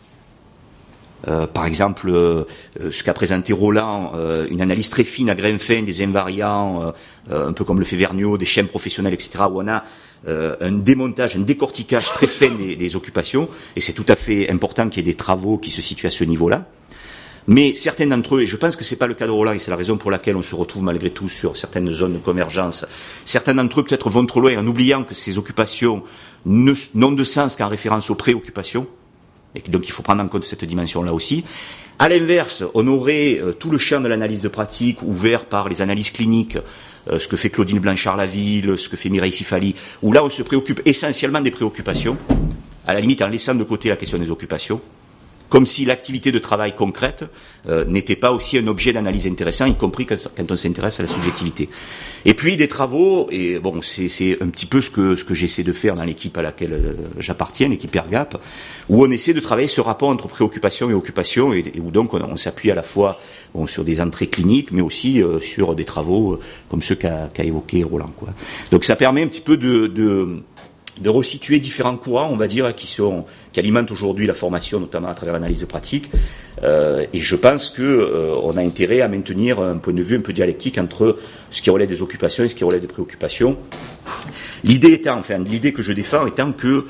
Euh, par exemple, euh, ce qu'a présenté Roland, euh, une analyse très fine à grain fin des invariants, euh, un peu comme le fait Vergniaud, des schèmes professionnels, et cetera, où on a euh, un démontage, un décortiquage très fin des, des occupations, et c'est tout à fait important qu'il y ait des travaux qui se situent à ce niveau-là. Mais certains d'entre eux, et je pense que c'est pas le cas de Roland, et c'est la raison pour laquelle on se retrouve malgré tout sur certaines zones de convergence, certains d'entre eux peut-être vont trop loin en oubliant que ces occupations ne, n'ont de sens qu'en référence aux préoccupations, et donc il faut prendre en compte cette dimension-là aussi. À l'inverse, on aurait euh, tout le champ de l'analyse de pratique ouvert par les analyses cliniques, euh, ce que fait Claudine Blanchard-Laville, ce que fait Mireille Sifali, où là on se préoccupe essentiellement des préoccupations, à la limite en laissant de côté la question des occupations, comme si l'activité de travail concrète euh, n'était pas aussi un objet d'analyse intéressant, y compris quand, quand on s'intéresse à la subjectivité. Et puis des travaux, et bon, c'est, c'est un petit peu ce que, ce que j'essaie de faire dans l'équipe à laquelle euh, j'appartiens, l'équipe Airgap, où on essaie de travailler ce rapport entre préoccupation et occupation, et, et où donc on, on s'appuie à la fois bon, sur des entrées cliniques, mais aussi euh, sur des travaux euh, comme ceux qu'a, qu'a évoqué Roland, quoi. Donc ça permet un petit peu de... de de resituer différents courants, on va dire, qui sont qui alimentent aujourd'hui la formation, notamment à travers l'analyse de pratique. Euh, et je pense que euh, on a intérêt à maintenir un point de vue un peu dialectique entre ce qui relève des occupations et ce qui relève des préoccupations. L'idée étant, enfin, l'idée que je défends étant que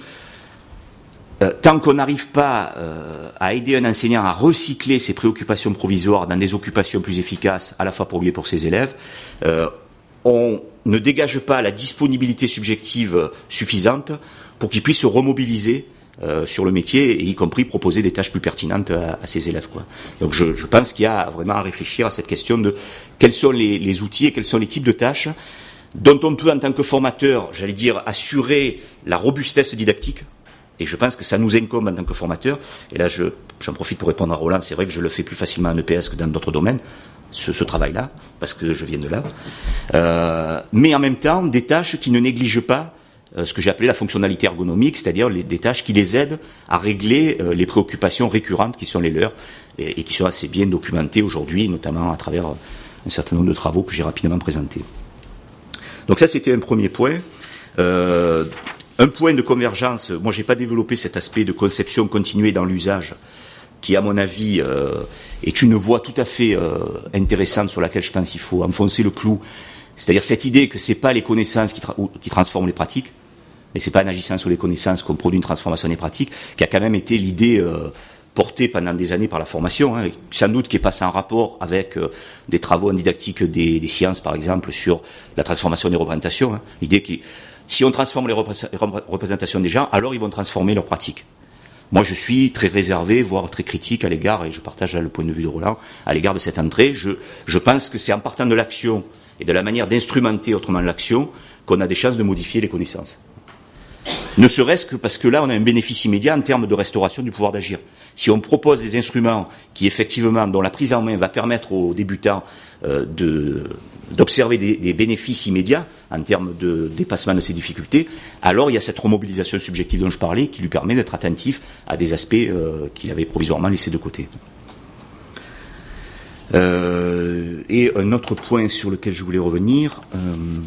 euh, tant qu'on n'arrive pas euh, à aider un enseignant à recycler ses préoccupations provisoires dans des occupations plus efficaces, à la fois pour lui et pour ses élèves, euh, on ne dégage pas la disponibilité subjective suffisante pour qu'il puisse se remobiliser euh, sur le métier et y compris proposer des tâches plus pertinentes à, à ses élèves, quoi. Donc je, je pense qu'il y a vraiment à réfléchir à cette question de quels sont les, les outils et quels sont les types de tâches dont on peut en tant que formateur, j'allais dire, assurer la robustesse didactique. Et je pense que ça nous incombe en tant que formateur. Et là, je, j'en profite pour répondre à Roland. C'est vrai que je le fais plus facilement en E P S que dans d'autres domaines, ce, ce travail-là, parce que je viens de là. Euh, mais en même temps, des tâches qui ne négligent pas euh, ce que j'ai appelé la fonctionnalité ergonomique, c'est-à-dire les, des tâches qui les aident à régler euh, les préoccupations récurrentes qui sont les leurs et, et qui sont assez bien documentées aujourd'hui, notamment à travers un certain nombre de travaux que j'ai rapidement présentés. Donc ça, c'était un premier point. Euh, un point de convergence, moi j'ai pas développé cet aspect de conception continuée dans l'usage, qui à mon avis euh, est une voie tout à fait euh, intéressante sur laquelle je pense qu'il faut enfoncer le clou. C'est-à-dire cette idée que c'est pas les connaissances qui, tra- qui transforment les pratiques, et c'est pas en agissant sur les connaissances qu'on produit une transformation des pratiques, qui a quand même été l'idée euh, portée pendant des années par la formation, hein, sans doute qui est pas sans rapport avec euh, des travaux en didactique des, des sciences, par exemple, sur la transformation des représentations. Hein. L'idée qui, si on transforme les repré- représentations des gens, alors ils vont transformer leurs pratiques. Moi, je suis très réservé, voire très critique à l'égard, et je partage là le point de vue de Roland, à l'égard de cette entrée. Je, je pense que c'est en partant de l'action et de la manière d'instrumenter autrement l'action qu'on a des chances de modifier les connaissances. Ne serait-ce que parce que là, on a un bénéfice immédiat en termes de restauration du pouvoir d'agir. Si on propose des instruments qui, effectivement, dont la prise en main va permettre aux débutants euh, de, d'observer des, des bénéfices immédiats en termes de dépassement de ces difficultés, alors il y a cette remobilisation subjective dont je parlais qui lui permet d'être attentif à des aspects euh, qu'il avait provisoirement laissés de côté. Euh, et un autre point sur lequel je voulais revenir... Euh,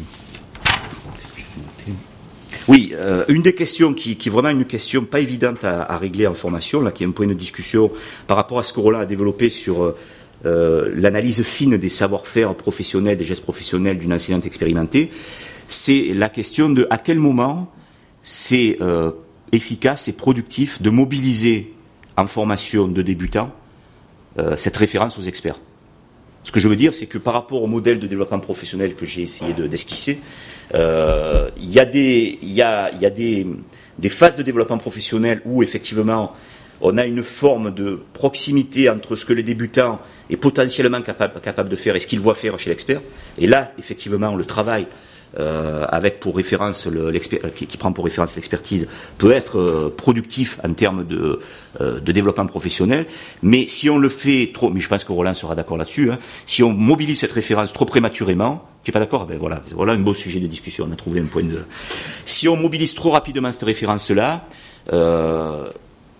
Oui, euh, une des questions qui, qui est vraiment une question pas évidente à, à régler en formation, là, qui est un point de discussion par rapport à ce que Roland a développé sur euh, l'analyse fine des savoir-faire professionnels, des gestes professionnels d'une enseignante expérimentée, c'est la question de à quel moment c'est euh, efficace et productif de mobiliser en formation de débutants euh, cette référence aux experts. Ce que je veux dire, c'est que par rapport au modèle de développement professionnel que j'ai essayé de, d'esquisser, euh, il y a des, il y a, il y a des, des phases de développement professionnel où effectivement on a une forme de proximité entre ce que le débutant est potentiellement capable, capable de faire et ce qu'il voit faire chez l'expert. Et là, effectivement, le travail euh, avec pour référence le, l'expert, qui, qui prend pour référence l'expertise peut être euh, productif en termes de, euh, de développement professionnel. Mais si on le fait trop, mais je pense que Roland sera d'accord là-dessus, hein, si on mobilise cette référence trop prématurément, tu n'es pas d'accord? Ben voilà, voilà un beau sujet de discussion. On a trouvé un point de. Si on mobilise trop rapidement cette référence-là, euh,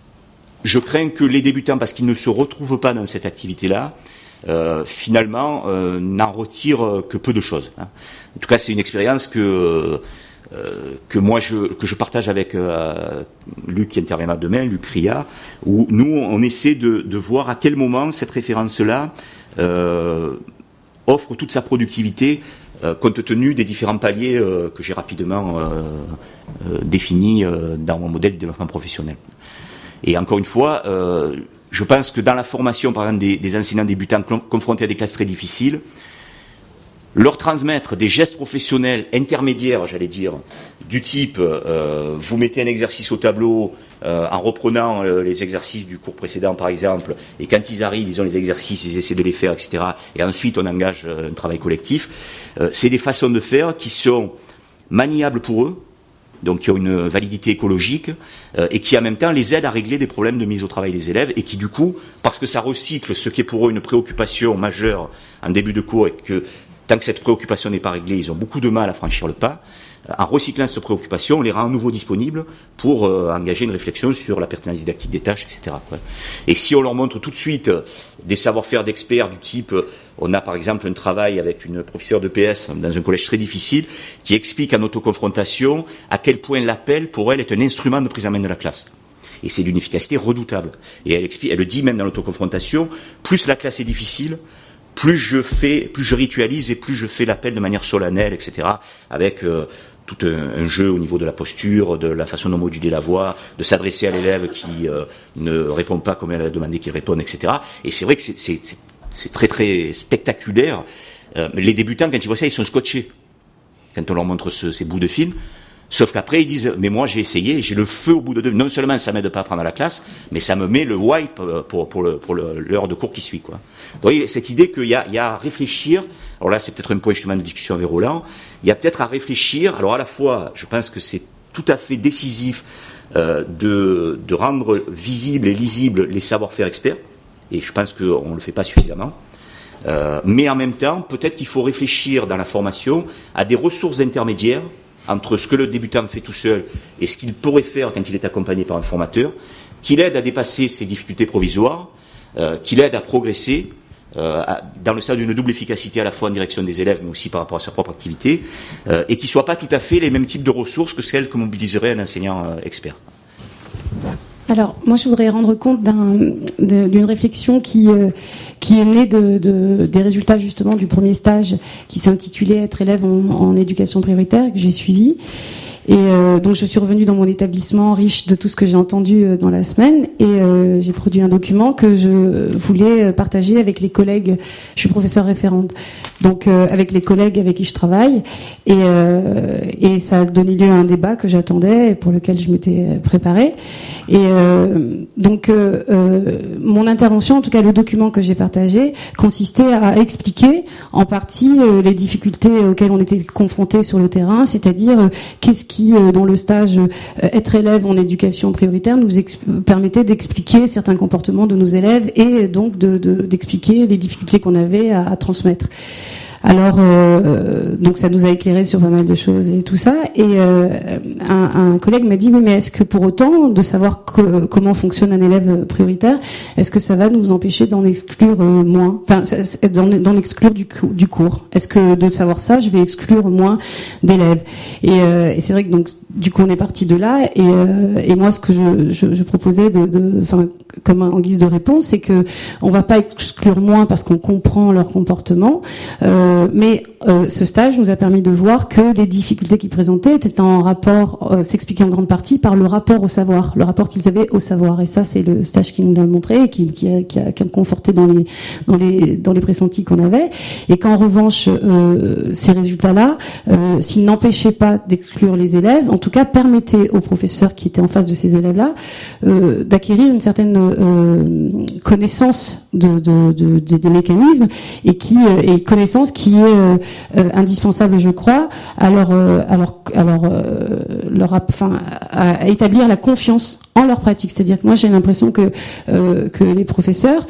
je crains que les débutants, parce qu'ils ne se retrouvent pas dans cette activité-là, euh, finalement, euh, n'en retirent que peu de choses. Hein. En tout cas, c'est une expérience que euh, que moi je que je partage avec euh, Luc qui interviendra demain, Luc Ria, où nous on essaie de, de voir à quel moment cette référence-là euh, offre toute sa productivité euh, compte tenu des différents paliers euh, que j'ai rapidement euh, euh, définis euh, dans mon modèle de développement professionnel. Et encore une fois, euh, je pense que dans la formation, par exemple, des, des enseignants débutants confrontés à des classes très difficiles, leur transmettre des gestes professionnels intermédiaires, j'allais dire, du type euh, vous mettez un exercice au tableau euh, en reprenant euh, les exercices du cours précédent, par exemple, et quand ils arrivent, ils ont les exercices, ils essaient de les faire, et cetera. Et ensuite, on engage euh, un travail collectif. Euh, c'est des façons de faire qui sont maniables pour eux, donc qui ont une validité écologique, euh, et qui en même temps les aident à régler des problèmes de mise au travail des élèves, et qui du coup, parce que ça recycle ce qui est pour eux une préoccupation majeure en début de cours, et que tant que cette préoccupation n'est pas réglée, ils ont beaucoup de mal à franchir le pas, euh, en recyclant cette préoccupation, on les rend à nouveau disponibles pour euh, engager une réflexion sur la pertinence didactique des tâches, et cetera. Quoi. Et si on leur montre tout de suite euh, des savoir-faire d'experts du type... Euh, on a par exemple un travail avec une professeure de P S dans un collège très difficile qui explique en autoconfrontation à quel point l'appel pour elle est un instrument de prise en main de la classe. Et c'est d'une efficacité redoutable. Et elle explique, elle le dit même dans l'autoconfrontation, plus la classe est difficile, plus je fais, plus je ritualise et plus je fais l'appel de manière solennelle, et cetera. Avec euh, tout un, un jeu au niveau de la posture, de la façon de moduler la voix, de s'adresser à l'élève qui euh, ne répond pas comme elle a demandé qu'il réponde, et cetera. Et c'est vrai que c'est, c'est, c'est c'est très très spectaculaire. Euh, les débutants, quand ils voient ça, ils sont scotchés quand on leur montre ce, ces bouts de film. Sauf qu'après, ils disent, mais moi j'ai essayé, j'ai le feu au bout de deux. Non seulement ça m'aide pas à prendre la classe, mais ça me met le wipe pour, pour, le, pour le, l'heure de cours qui suit. Quoi. Donc cette idée qu'il y a, il y a à réfléchir, alors là c'est peut-être un point justement de discussion avec Roland, il y a peut-être à réfléchir, alors à la fois, je pense que c'est tout à fait décisif euh, de, de rendre visibles et lisibles les savoir-faire experts, et je pense qu'on ne le fait pas suffisamment. Euh, mais en même temps, peut-être qu'il faut réfléchir dans la formation à des ressources intermédiaires entre ce que le débutant fait tout seul et ce qu'il pourrait faire quand il est accompagné par un formateur, qui l'aide à dépasser ses difficultés provisoires, euh, qui l'aide à progresser euh, dans le sens d'une double efficacité à la fois en direction des élèves, mais aussi par rapport à sa propre activité, euh, et qui ne soient pas tout à fait les mêmes types de ressources que celles que mobiliserait un enseignant euh, expert. Alors, moi, je voudrais rendre compte d'un, de, d'une réflexion qui, euh, qui est née de, de, des résultats justement du premier stage qui s'intitulait « Être élève en, en éducation prioritaire » que j'ai suivi. Et euh, donc je suis revenue dans mon établissement riche de tout ce que j'ai entendu euh, dans la semaine et euh, j'ai produit un document que je voulais partager avec les collègues. Je suis professeure référente, donc euh, avec les collègues avec qui je travaille et, euh, et ça a donné lieu à un débat que j'attendais et pour lequel je m'étais préparée. Et euh, donc euh, euh, mon intervention, en tout cas le document que j'ai partagé, consistait à expliquer en partie euh, les difficultés auxquelles on était confrontés sur le terrain, c'est-à-dire euh, qu'est-ce qui qui, dans le stage euh, être élève en éducation prioritaire, nous exp- permettait d'expliquer certains comportements de nos élèves et donc de, de, d'expliquer les difficultés qu'on avait à, à transmettre. Alors, euh, donc ça nous a éclairé sur pas mal de choses et tout ça. Et euh, un, un collègue m'a dit oui, mais est-ce que pour autant de savoir que, comment fonctionne un élève prioritaire, est-ce que ça va nous empêcher d'en exclure euh, moins, enfin, d'en, d'en exclure du, du cours? Est-ce que de savoir ça, je vais exclure moins d'élèves? Et, euh, et c'est vrai que donc du coup on est parti de là. Et, euh, et moi, ce que je, je, je proposais de, de, enfin, comme en guise de réponse, c'est que on va pas exclure moins parce qu'on comprend leur comportement. Euh, mais euh, ce stage nous a permis de voir que les difficultés qu'ils présentaient étaient en rapport, euh, s'expliquaient en grande partie par le rapport au savoir, le rapport qu'ils avaient au savoir. Et ça, c'est le stage qui nous l'a montré et qui, qui, a, qui, a, qui a conforté dans les, dans les, dans les pressentis qu'on avait. Et qu'en revanche, euh, ces résultats-là, euh, s'ils n'empêchaient pas d'exclure les élèves, en tout cas permettaient aux professeurs qui étaient en face de ces élèves-là euh, d'acquérir une certaine euh, connaissance de, de, de, de, des mécanismes et qui euh, et connaissance qui est euh, euh, indispensable, je crois, à leur, euh, à leur, à leur, euh, leur, enfin, à, à établir la confiance en leur pratique. C'est-à-dire que moi, j'ai l'impression que euh, que les professeurs,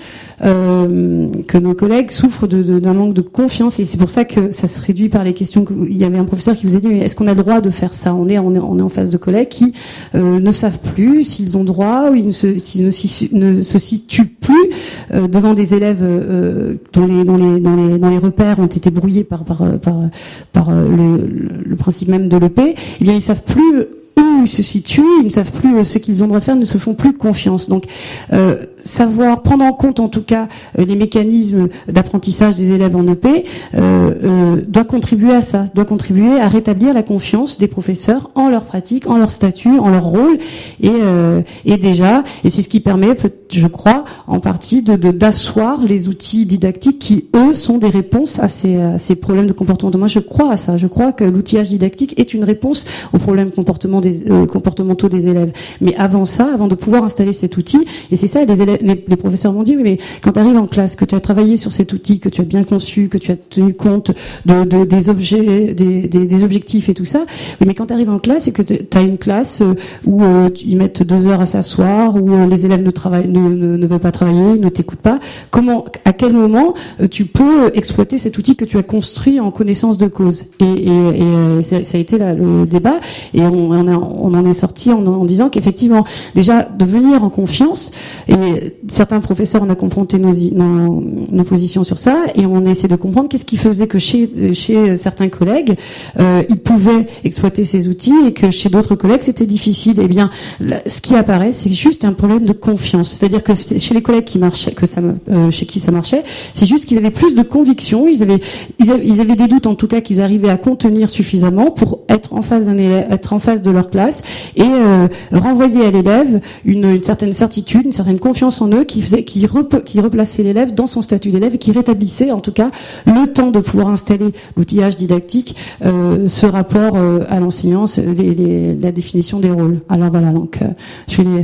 euh, que nos collègues souffrent de, de, d'un manque de confiance, et c'est pour ça que ça se réduit par les questions. Que, il y avait un professeur qui vous a dit mais est-ce qu'on a le droit de faire ça? On est, on est, on est en face de collègues qui euh, ne savent plus s'ils ont droit ou ils ne se, s'ils ne, si, ne se situent plus euh, devant des élèves euh, dont les, dans les, dans les, dans les repères ont été brouillés par, par, par, par le, le principe même de l'E P. Eh bien, ils savent plus où ils se situent, ils ne savent plus ce qu'ils ont le droit de faire, ne se font plus confiance. Donc, euh, savoir prendre en compte en tout cas euh, les mécanismes d'apprentissage des élèves en E P euh, euh, doit contribuer à ça, doit contribuer à rétablir la confiance des professeurs en leur pratique, en leur statut, en leur rôle, et, euh, et déjà, et c'est ce qui permet, je crois, en partie de, de d'asseoir les outils didactiques qui, eux, sont des réponses à ces, à ces problèmes de comportement. Moi, je crois à ça. Je crois que l'outillage didactique est une réponse aux problèmes comportement des, euh, comportementaux des élèves. Mais avant ça, avant de pouvoir installer cet outil, et c'est ça, les, élèves, les, les professeurs m'ont dit, oui, mais quand tu arrives en classe, que tu as travaillé sur cet outil, que tu as bien conçu, que tu as tenu compte de, de des objets, des, des, des objectifs et tout ça, oui, mais quand tu arrives en classe et que tu as une classe où euh, ils mettent deux heures à s'asseoir, où euh, les élèves ne travaillent, ne, ne, ne veulent pas travailler, ne t'écoutent pas, comment, à quel moment euh, tu peux exploiter cet outil que tu as construit en connaissance de cause? Et, et, et euh, ça, ça a été là, le débat, et on, on, a, on en est sorti en, en disant qu'effectivement, déjà, de venir en confiance, et certains professeurs, on a confronté nos, nos, nos positions sur ça, et on essaie de comprendre qu'est-ce qui faisait que chez, chez certains collègues, euh, ils pouvaient exploiter ces outils, et que chez d'autres collègues, c'était difficile. Eh bien, là, ce qui apparaît, c'est juste un problème de confiance. C'est-à-dire que chez les collègues qui marchaient, que ça, euh, chez qui ça marchait, c'est juste qu'ils avaient plus de conviction, ils avaient, ils avaient, ils avaient des doutes en tout cas qu'ils arrivaient à contenir suffisamment pour être en face d'un élève, être en face de leur classe et euh, renvoyer à l'élève une, une certaine certitude, une certaine confiance en eux qui faisait, qui, rep, qui replaçait l'élève dans son statut d'élève et qui rétablissait en tout cas le temps de pouvoir installer l'outillage didactique, euh, ce rapport euh, à l'enseignant, les, les, la définition des rôles. Alors voilà, donc euh, je vais les...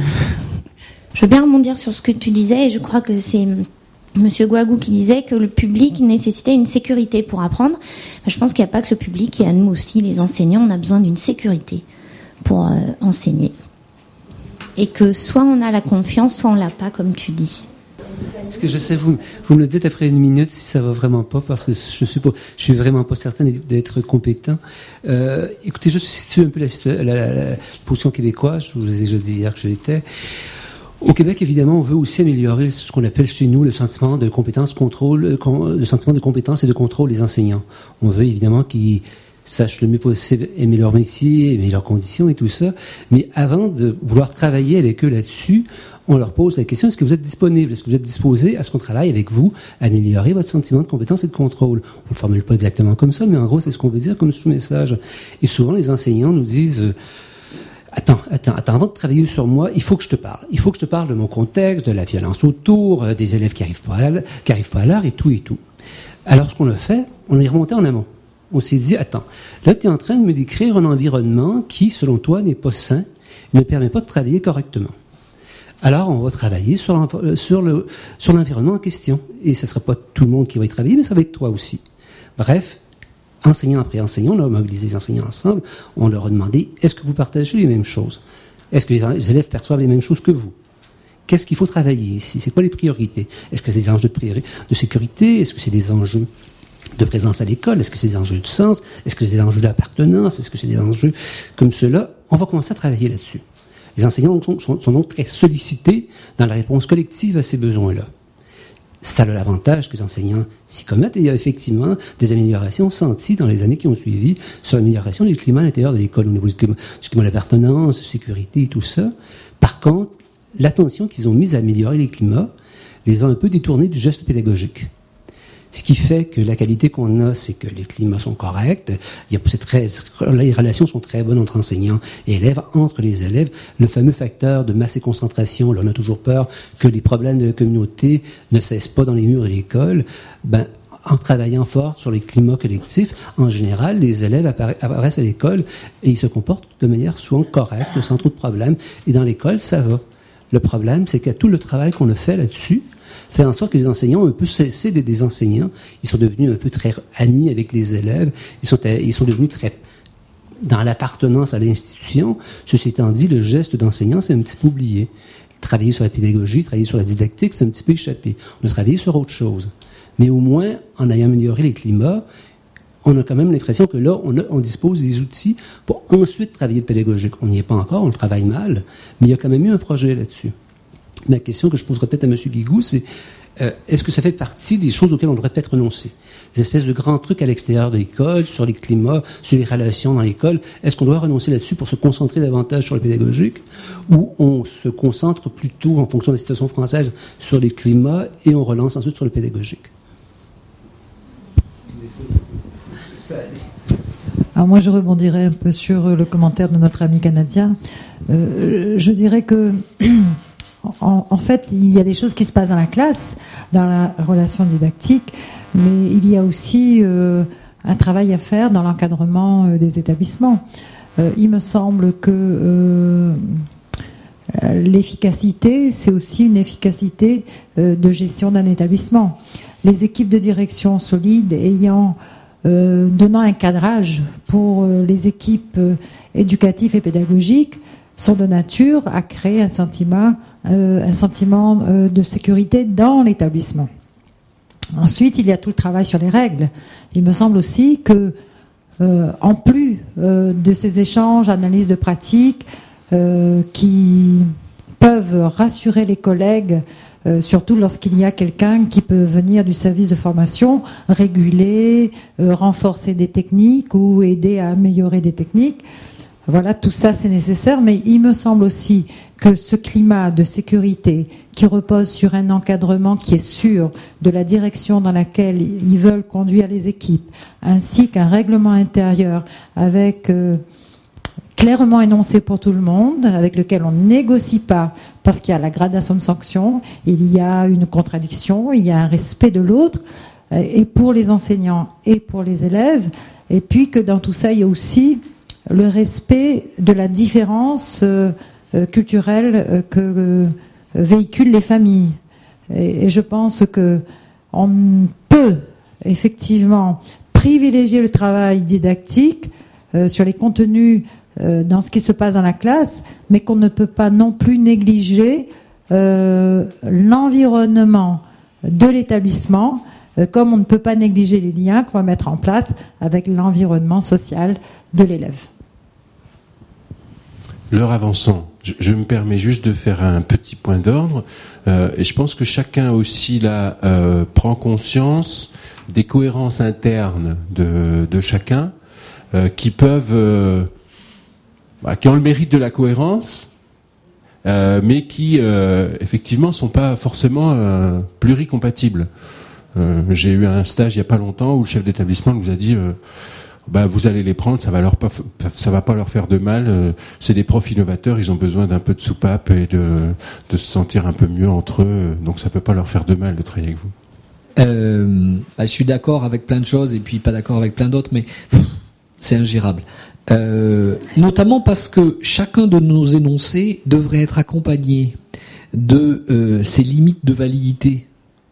Je veux bien rebondir sur ce que tu disais, et je crois que c'est Monsieur Guagou qui disait que le public nécessitait une sécurité pour apprendre. Je pense qu'il n'y a pas que le public, et à nous aussi, les enseignants, on a besoin d'une sécurité pour euh, enseigner. Et que soit on a la confiance, soit on l'a pas, comme tu dis. Est-ce que je sais, vous, vous me le dites après une minute si ça va vraiment pas, parce que je suis pas, je suis vraiment pas certain d'être compétent. Euh, écoutez, je situe un peu la, situa- la, la, la position québécoise. Je vous ai déjà dit hier que je l'étais. Au Québec, évidemment, on veut aussi améliorer ce qu'on appelle chez nous le sentiment de compétence, contrôle, le sentiment de compétence et de contrôle des enseignants. On veut évidemment qu'ils sachent le mieux possible aimer leur métier, aimer leurs conditions et tout ça. Mais avant de vouloir travailler avec eux là-dessus, on leur pose la question, est-ce que vous êtes disponible? Est-ce que vous êtes disposé à ce qu'on travaille avec vous, à améliorer votre sentiment de compétence et de contrôle? On ne le formule pas exactement comme ça, mais en gros, c'est ce qu'on veut dire comme sous-message. Et souvent, les enseignants nous disent, euh, attends, attends, attends, avant de travailler sur moi, il faut que je te parle. Il faut que je te parle de mon contexte, de la violence autour, euh, des élèves qui arrivent pas à, qui arrivent pas à l'heure et tout et tout. Alors, ce qu'on a fait, on est remonté en amont. On s'est dit, attends, là, tu es en train de me décrire un environnement qui, selon toi, n'est pas sain, ne permet pas de travailler correctement. Alors, on va travailler sur, sur, le, sur l'environnement en question. Et ce ne sera pas tout le monde qui va y travailler, mais ça va être toi aussi. Bref, enseignant après enseignant, on a mobilisé les enseignants ensemble, on leur a demandé, est-ce que vous partagez les mêmes choses? Est-ce que les élèves perçoivent les mêmes choses que vous? Qu'est-ce qu'il faut travailler ici? C'est quoi les priorités? Est-ce que c'est des enjeux de, priori- de sécurité? Est-ce que c'est des enjeux de présence à l'école? Est-ce que c'est des enjeux de sens? Est-ce que c'est des enjeux d'appartenance? Est-ce que c'est des enjeux comme cela? On va commencer à travailler là-dessus. Les enseignants sont, sont, sont donc très sollicités dans la réponse collective à ces besoins-là. Ça a l'avantage que les enseignants s'y commettent et il y a effectivement des améliorations senties dans les années qui ont suivi sur l'amélioration du climat à l'intérieur de l'école, au niveau du climat, du climat d'appartenance, de sécurité et tout ça. Par contre, l'attention qu'ils ont mise à améliorer les climats les a un peu détournés du geste pédagogique. Ce qui fait que la qualité qu'on a, c'est que les climats sont corrects. Il y a, c'est très, les relations sont très bonnes entre enseignants et élèves, entre les élèves. Le fameux facteur de masse et concentration, là, on a toujours peur que les problèmes de communauté ne cessent pas dans les murs de l'école. Ben, en travaillant fort sur les climats collectifs, en général, les élèves apparaissent à l'école et ils se comportent de manière souvent correcte, sans trop de problèmes. Et dans l'école, ça va. Le problème, c'est que tout le travail qu'on a fait là-dessus fait en sorte que les enseignants ont un peu cessé d'être des enseignants. Ils sont devenus un peu très amis avec les élèves. Ils sont, ils sont devenus très dans l'appartenance à l'institution. Ceci étant dit, le geste d'enseignant, c'est un petit peu oublié. Travailler sur la pédagogie, travailler sur la didactique, c'est un petit peu échappé. On a travaillé sur autre chose. Mais au moins, en ayant amélioré les climats, on a quand même l'impression que là, on, a, on dispose des outils pour ensuite travailler le pédagogique. On n'y est pas encore, on le travaille mal, mais il y a quand même eu un projet là-dessus. Ma question que je poserais peut-être à M. Guigou, c'est euh, est-ce que ça fait partie des choses auxquelles on devrait peut-être renoncer? Des espèces de grands trucs à l'extérieur de l'école, sur les climats, sur les relations dans l'école. Est-ce qu'on doit renoncer là-dessus pour se concentrer davantage sur le pédagogique? Ou on se concentre plutôt, en fonction de la situation française, sur les climats et on relance ensuite sur le pédagogique? Alors moi, je rebondirais un peu sur le commentaire de notre ami canadien. Euh, je dirais que... En, en fait, il y a des choses qui se passent dans la classe, dans la relation didactique, mais il y a aussi euh, un travail à faire dans l'encadrement euh, des établissements. Euh, il me semble que euh, l'efficacité, c'est aussi une efficacité euh, de gestion d'un établissement. Les équipes de direction solides ayant euh, donnant un cadrage pour euh, les équipes euh, éducatives et pédagogiques sont de nature à créer un sentiment, euh, un sentiment euh, de sécurité dans l'établissement. Ensuite, il y a tout le travail sur les règles. Il me semble aussi que, euh, en plus euh, de ces échanges, analyses de pratique, euh, qui peuvent rassurer les collègues, euh, surtout lorsqu'il y a quelqu'un qui peut venir du service de formation, réguler, euh, renforcer des techniques ou aider à améliorer des techniques. Voilà, tout ça c'est nécessaire, mais il me semble aussi que ce climat de sécurité qui repose sur un encadrement qui est sûr de la direction dans laquelle ils veulent conduire les équipes, ainsi qu'un règlement intérieur avec euh, clairement énoncé pour tout le monde, avec lequel on ne négocie pas parce qu'il y a la gradation de sanctions, il y a une contradiction, il y a un respect de l'autre, euh, et pour les enseignants et pour les élèves, et puis que dans tout ça il y a aussi le respect de la différence euh, euh, culturelle euh, que euh, véhiculent les familles. Et, et je pense que on peut effectivement privilégier le travail didactique euh, sur les contenus euh, dans ce qui se passe dans la classe, mais qu'on ne peut pas non plus négliger euh, l'environnement de l'établissement, euh, comme on ne peut pas négliger les liens qu'on va mettre en place avec l'environnement social de l'élève. L'heure avançant, Je, je me permets juste de faire un petit point d'ordre, euh, et je pense que chacun aussi là euh, prend conscience des cohérences internes de, de chacun, euh, qui peuvent, euh, bah, qui ont le mérite de la cohérence, euh, mais qui euh, effectivement sont pas forcément euh, pluricompatibles. Euh, j'ai eu un stage il y a pas longtemps où le chef d'établissement nous a dit euh, bah vous allez les prendre, ça va leur pas, ça va pas leur faire de mal. Euh, c'est des profs innovateurs, ils ont besoin d'un peu de soupape et de de se sentir un peu mieux entre eux, donc ça peut pas leur faire de mal de travailler avec vous. Euh, bah, je suis d'accord avec plein de choses et puis pas d'accord avec plein d'autres, mais pff, c'est ingérable. Euh, notamment parce que chacun de nos énoncés devrait être accompagné de euh, ses limites de validité.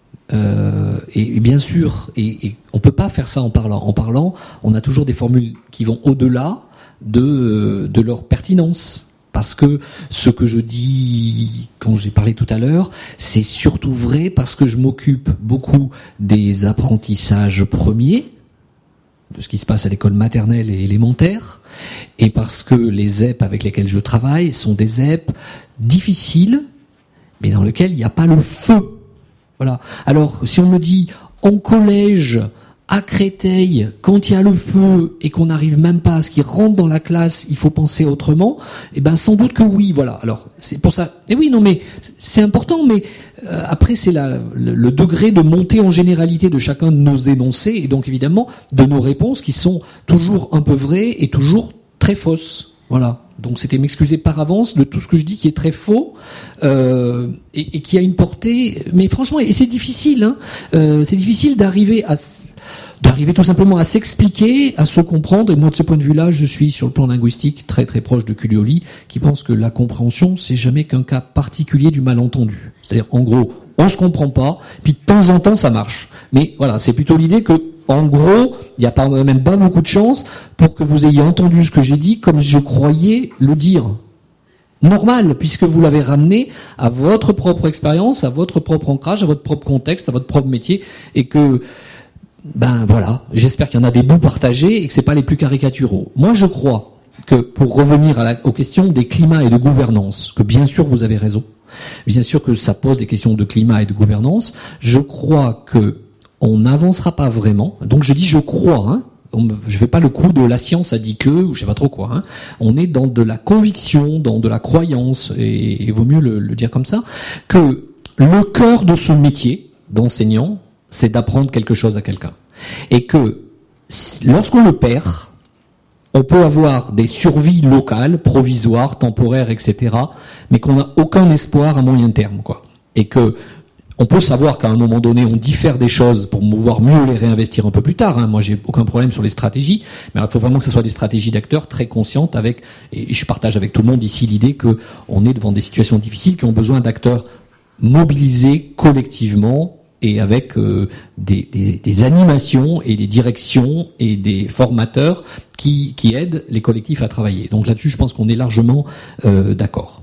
Euh, et, et bien sûr, et, et on peut pas faire ça en parlant. En parlant, on a toujours des formules qui vont au-delà de, de leur pertinence. Parce que ce que je dis, quand j'ai parlé tout à l'heure, c'est surtout vrai parce que je m'occupe beaucoup des apprentissages premiers, de ce qui se passe à l'école maternelle et élémentaire, et parce que les Z E P avec lesquels je travaille sont des Z E P difficiles, mais dans lesquels il n'y a pas le feu. Voilà. Alors, si on me dit, en collège, à Créteil, quand il y a le feu et qu'on n'arrive même pas à ce qu'il rentre dans la classe, il faut penser autrement, eh ben, sans doute que oui, voilà. Alors, c'est pour ça. Et oui, non, mais c'est important, mais euh, après, c'est la, le, le degré de montée en généralité de chacun de nos énoncés et donc, évidemment, de nos réponses qui sont toujours un peu vraies et toujours très fausses. Voilà. Donc c'était m'excuser par avance de tout ce que je dis qui est très faux euh, et, et qui a une portée. Mais franchement, et c'est difficile. Hein, euh, c'est difficile d'arriver à d'arriver tout simplement à s'expliquer, à se comprendre. Et moi, de ce point de vue-là, je suis sur le plan linguistique très très proche de Culioli, qui pense que la compréhension, c'est jamais qu'un cas particulier du malentendu. C'est-à-dire, en gros, on se comprend pas, puis de temps en temps, ça marche. Mais voilà, c'est plutôt l'idée que en gros, il n'y a pas même pas beaucoup de chance pour que vous ayez entendu ce que j'ai dit comme je croyais le dire. Normal, puisque vous l'avez ramené à votre propre expérience, à votre propre ancrage, à votre propre contexte, à votre propre métier, et que, ben voilà, j'espère qu'il y en a des bouts partagés et que c'est pas les plus caricaturaux. Moi, je crois que, pour revenir à la, aux questions des climats et de gouvernance, que bien sûr vous avez raison, bien sûr que ça pose des questions de climat et de gouvernance, je crois que on n'avancera pas vraiment. Donc je dis je crois, hein. On, je fais pas le coup de la science a dit que, ou je sais pas trop quoi. Hein. On est dans de la conviction, dans de la croyance, et il vaut mieux le, le dire comme ça, que le cœur de ce métier d'enseignant, c'est d'apprendre quelque chose à quelqu'un. Et que lorsqu'on le perd, on peut avoir des survies locales, provisoires, temporaires, et cetera, mais qu'on n'a aucun espoir à moyen terme, quoi. Et que on peut savoir qu'à un moment donné, on diffère des choses pour pouvoir mieux les réinvestir un peu plus tard. Hein. Moi, j'ai aucun problème sur les stratégies, mais il faut vraiment que ce soit des stratégies d'acteurs très conscientes avec, et je partage avec tout le monde ici l'idée que on est devant des situations difficiles qui ont besoin d'acteurs mobilisés collectivement et avec euh, des, des, des animations et des directions et des formateurs qui, qui aident les collectifs à travailler. Donc là-dessus, je pense qu'on est largement euh, d'accord.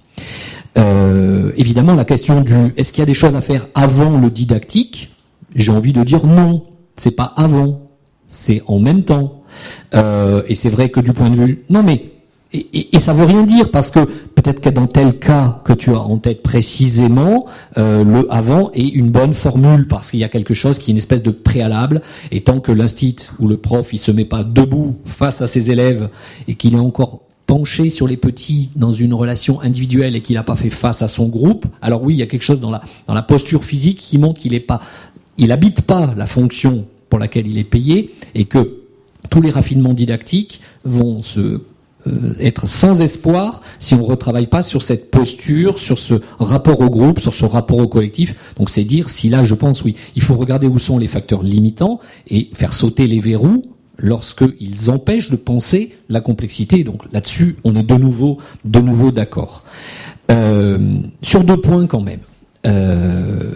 Euh, évidemment, la question du est-ce qu'il y a des choses à faire avant le didactique, j'ai envie de dire non, c'est pas avant, c'est en même temps. Euh, et c'est vrai que du point de vue, non mais et, et, et ça veut rien dire parce que peut-être que dans tel cas que tu as en tête précisément, euh, le avant est une bonne formule parce qu'il y a quelque chose qui est une espèce de préalable. Et tant que l'instit ou le prof il se met pas debout face à ses élèves et qu'il est encore penché sur les petits dans une relation individuelle et qu'il n'a pas fait face à son groupe, alors oui, il y a quelque chose dans la dans la posture physique qui montre qu'il est pas, il habite pas la fonction pour laquelle il est payé et que tous les raffinements didactiques vont se euh, être sans espoir si on retravaille pas sur cette posture, sur ce rapport au groupe, sur ce rapport au collectif. Donc c'est dire si là, je pense oui, il faut regarder où sont les facteurs limitants et faire sauter les verrous lorsqu'ils empêchent de penser la complexité. Donc là-dessus, on est de nouveau, de nouveau d'accord. Euh, sur deux points quand même. Euh,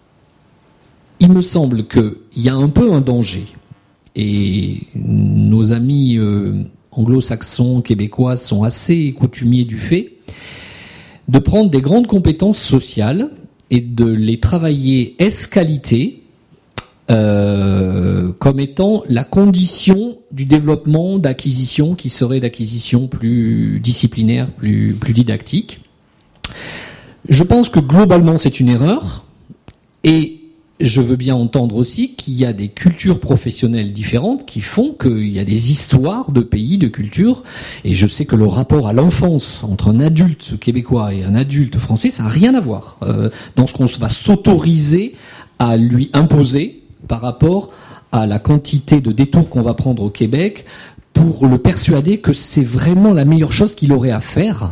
il me semble qu'il y a un peu un danger. Et nos amis euh, anglo-saxons, québécois sont assez coutumiers du fait de prendre des grandes compétences sociales et de les travailler ès-qualité Euh, comme étant la condition du développement d'acquisition qui serait d'acquisition plus disciplinaire, plus, plus didactique. Je pense que globalement c'est une erreur, et je veux bien entendre aussi qu'il y a des cultures professionnelles différentes qui font qu'il y a des histoires de pays, de cultures, et je sais que le rapport à l'enfance entre un adulte québécois et un adulte français, ça n'a rien à voir euh, dans ce qu'on va s'autoriser à lui imposer par rapport à la quantité de détours qu'on va prendre au Québec pour le persuader que c'est vraiment la meilleure chose qu'il aurait à faire,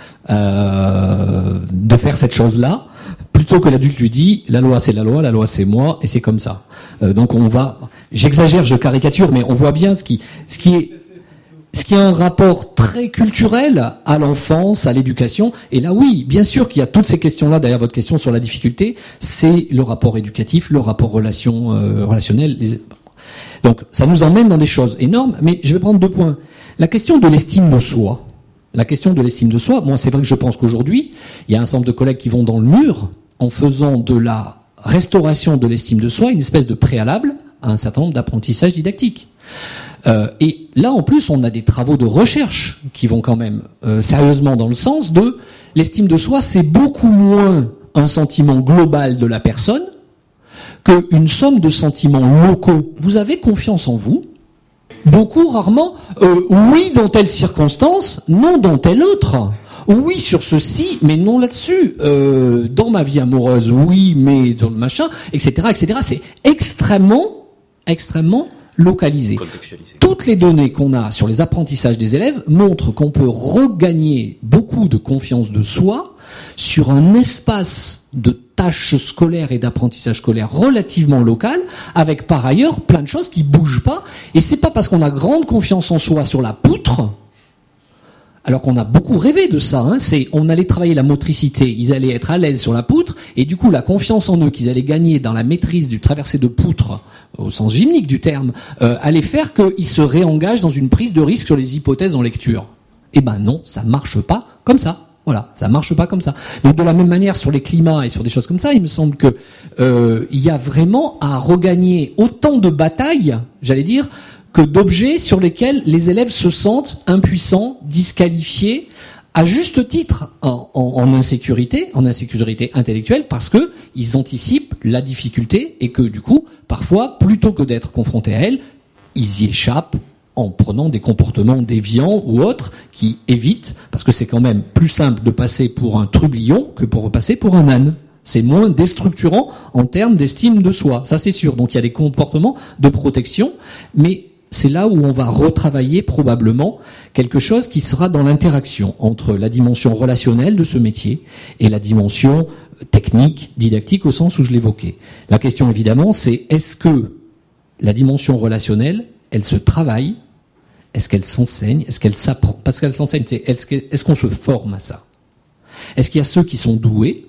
euh, de faire cette chose-là, plutôt que l'adulte lui dit la loi c'est la loi, la loi c'est moi, et c'est comme ça. Euh, donc on va, j'exagère, je caricature, mais on voit bien ce qui, ce qui est, ce qui a un rapport très culturel à l'enfance, à l'éducation. Et là, oui, bien sûr qu'il y a toutes ces questions-là. D'ailleurs, votre question sur la difficulté, c'est le rapport éducatif, le rapport relation, euh, relationnel. Les... Donc, ça nous emmène dans des choses énormes. Mais je vais prendre deux points. La question de l'estime de soi. La question de l'estime de soi. Moi, c'est vrai que je pense qu'aujourd'hui, il y a un certain nombre de collègues qui vont dans le mur en faisant de la restauration de l'estime de soi une espèce de préalable à un certain nombre d'apprentissages didactiques. Euh, et là, en plus, on a des travaux de recherche qui vont quand même euh, sérieusement dans le sens de l'estime de soi, c'est beaucoup moins un sentiment global de la personne qu'une somme de sentiments locaux. Vous avez confiance en vous? Beaucoup, rarement, euh, oui dans telle circonstance, non dans telle autre. Oui sur ceci, mais non là-dessus. Euh, dans ma vie amoureuse, oui, mais dans le machin, et cetera, et cetera. C'est extrêmement, extrêmement localisé. Toutes les données qu'on a sur les apprentissages des élèves montrent qu'on peut regagner beaucoup de confiance de soi sur un espace de tâches scolaires et d'apprentissage scolaire relativement local, avec par ailleurs plein de choses qui bougent pas. Et c'est pas parce qu'on a grande confiance en soi sur la poutre, alors qu'on a beaucoup rêvé de ça, hein, c'est on allait travailler la motricité, ils allaient être à l'aise sur la poutre, et du coup la confiance en eux qu'ils allaient gagner dans la maîtrise du traversé de poutre, au sens gymnique du terme, euh, allait faire qu'ils se réengagent dans une prise de risque sur les hypothèses en lecture. Eh ben non, ça marche pas comme ça. Voilà, ça marche pas comme ça. Donc de la même manière sur les climats et sur des choses comme ça, il me semble que euh, il y a vraiment à regagner autant de batailles, j'allais dire, que d'objets sur lesquels les élèves se sentent impuissants, disqualifiés, à juste titre en, en, en insécurité, en insécurité intellectuelle, parce que ils anticipent la difficulté et que du coup, parfois, plutôt que d'être confrontés à elle, ils y échappent en prenant des comportements déviants ou autres qui évitent, parce que c'est quand même plus simple de passer pour un trublion que pour passer pour un âne. C'est moins déstructurant en termes d'estime de soi, ça c'est sûr. Donc il y a des comportements de protection, mais c'est là où on va retravailler probablement quelque chose qui sera dans l'interaction entre la dimension relationnelle de ce métier et la dimension technique, didactique au sens où je l'évoquais. La question évidemment c'est est-ce que la dimension relationnelle, elle se travaille, est-ce qu'elle s'enseigne, est-ce qu'elle s'apprend? Parce qu'elle s'enseigne, c'est est-ce que, est-ce qu'on se forme à ça? Est-ce qu'il y a ceux qui sont doués?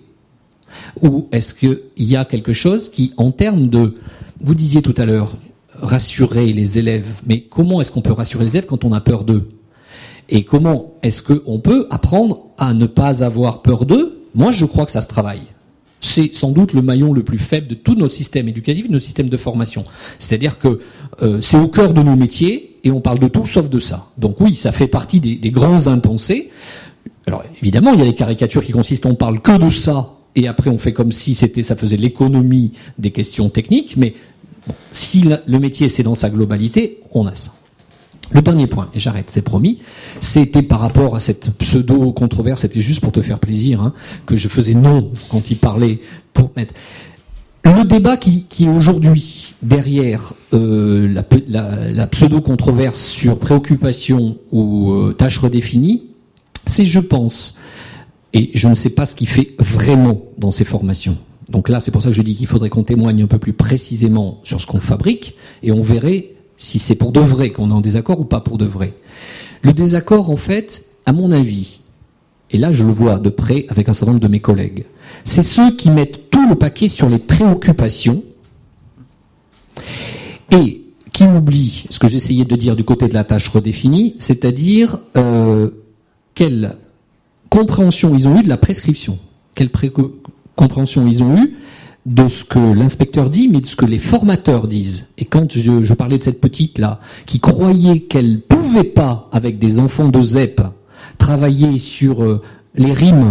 Ou est-ce qu'il y a quelque chose qui, en termes de, vous disiez tout à l'heure, rassurer les élèves, mais comment est-ce qu'on peut rassurer les élèves quand on a peur d'eux? Et comment est-ce qu'on peut apprendre à ne pas avoir peur d'eux? Moi, je crois que ça se travaille. C'est sans doute le maillon le plus faible de tout notre système éducatif, notre système de formation. C'est-à-dire que euh, c'est au cœur de nos métiers et on parle de tout sauf de ça. Donc oui, ça fait partie des, des grands impensés. Alors évidemment, il y a des caricatures qui consistent, on parle que de ça et après on fait comme si c'était, ça faisait l'économie des questions techniques, mais bon, si la, le métier c'est dans sa globalité, on a ça. Le dernier point, et j'arrête, c'est promis, c'était par rapport à cette pseudo-controverse, c'était juste pour te faire plaisir, hein, que je faisais non quand il parlait pour mettre... Le débat qui, qui est aujourd'hui derrière euh, la, la, la pseudo-controverse sur préoccupation ou euh, tâches redéfinies, c'est, je pense, et je ne sais pas ce qu'il fait vraiment dans ces formations. Donc là, c'est pour ça que je dis qu'il faudrait qu'on témoigne un peu plus précisément sur ce qu'on fabrique, et on verrait si c'est pour de vrai qu'on est en désaccord ou pas pour de vrai. Le désaccord, en fait, à mon avis, et là je le vois de près avec un certain nombre de mes collègues, c'est ceux qui mettent tout le paquet sur les préoccupations et qui oublient ce que j'essayais de dire du côté de la tâche redéfinie, c'est-à-dire euh, quelle compréhension ils ont eu de la prescription, quelle pré- compréhension ils ont eu de ce que l'inspecteur dit, mais de ce que les formateurs disent. Et quand je, je parlais de cette petite-là, qui croyait qu'elle pouvait pas, avec des enfants de Z E P, travailler sur euh, les rimes,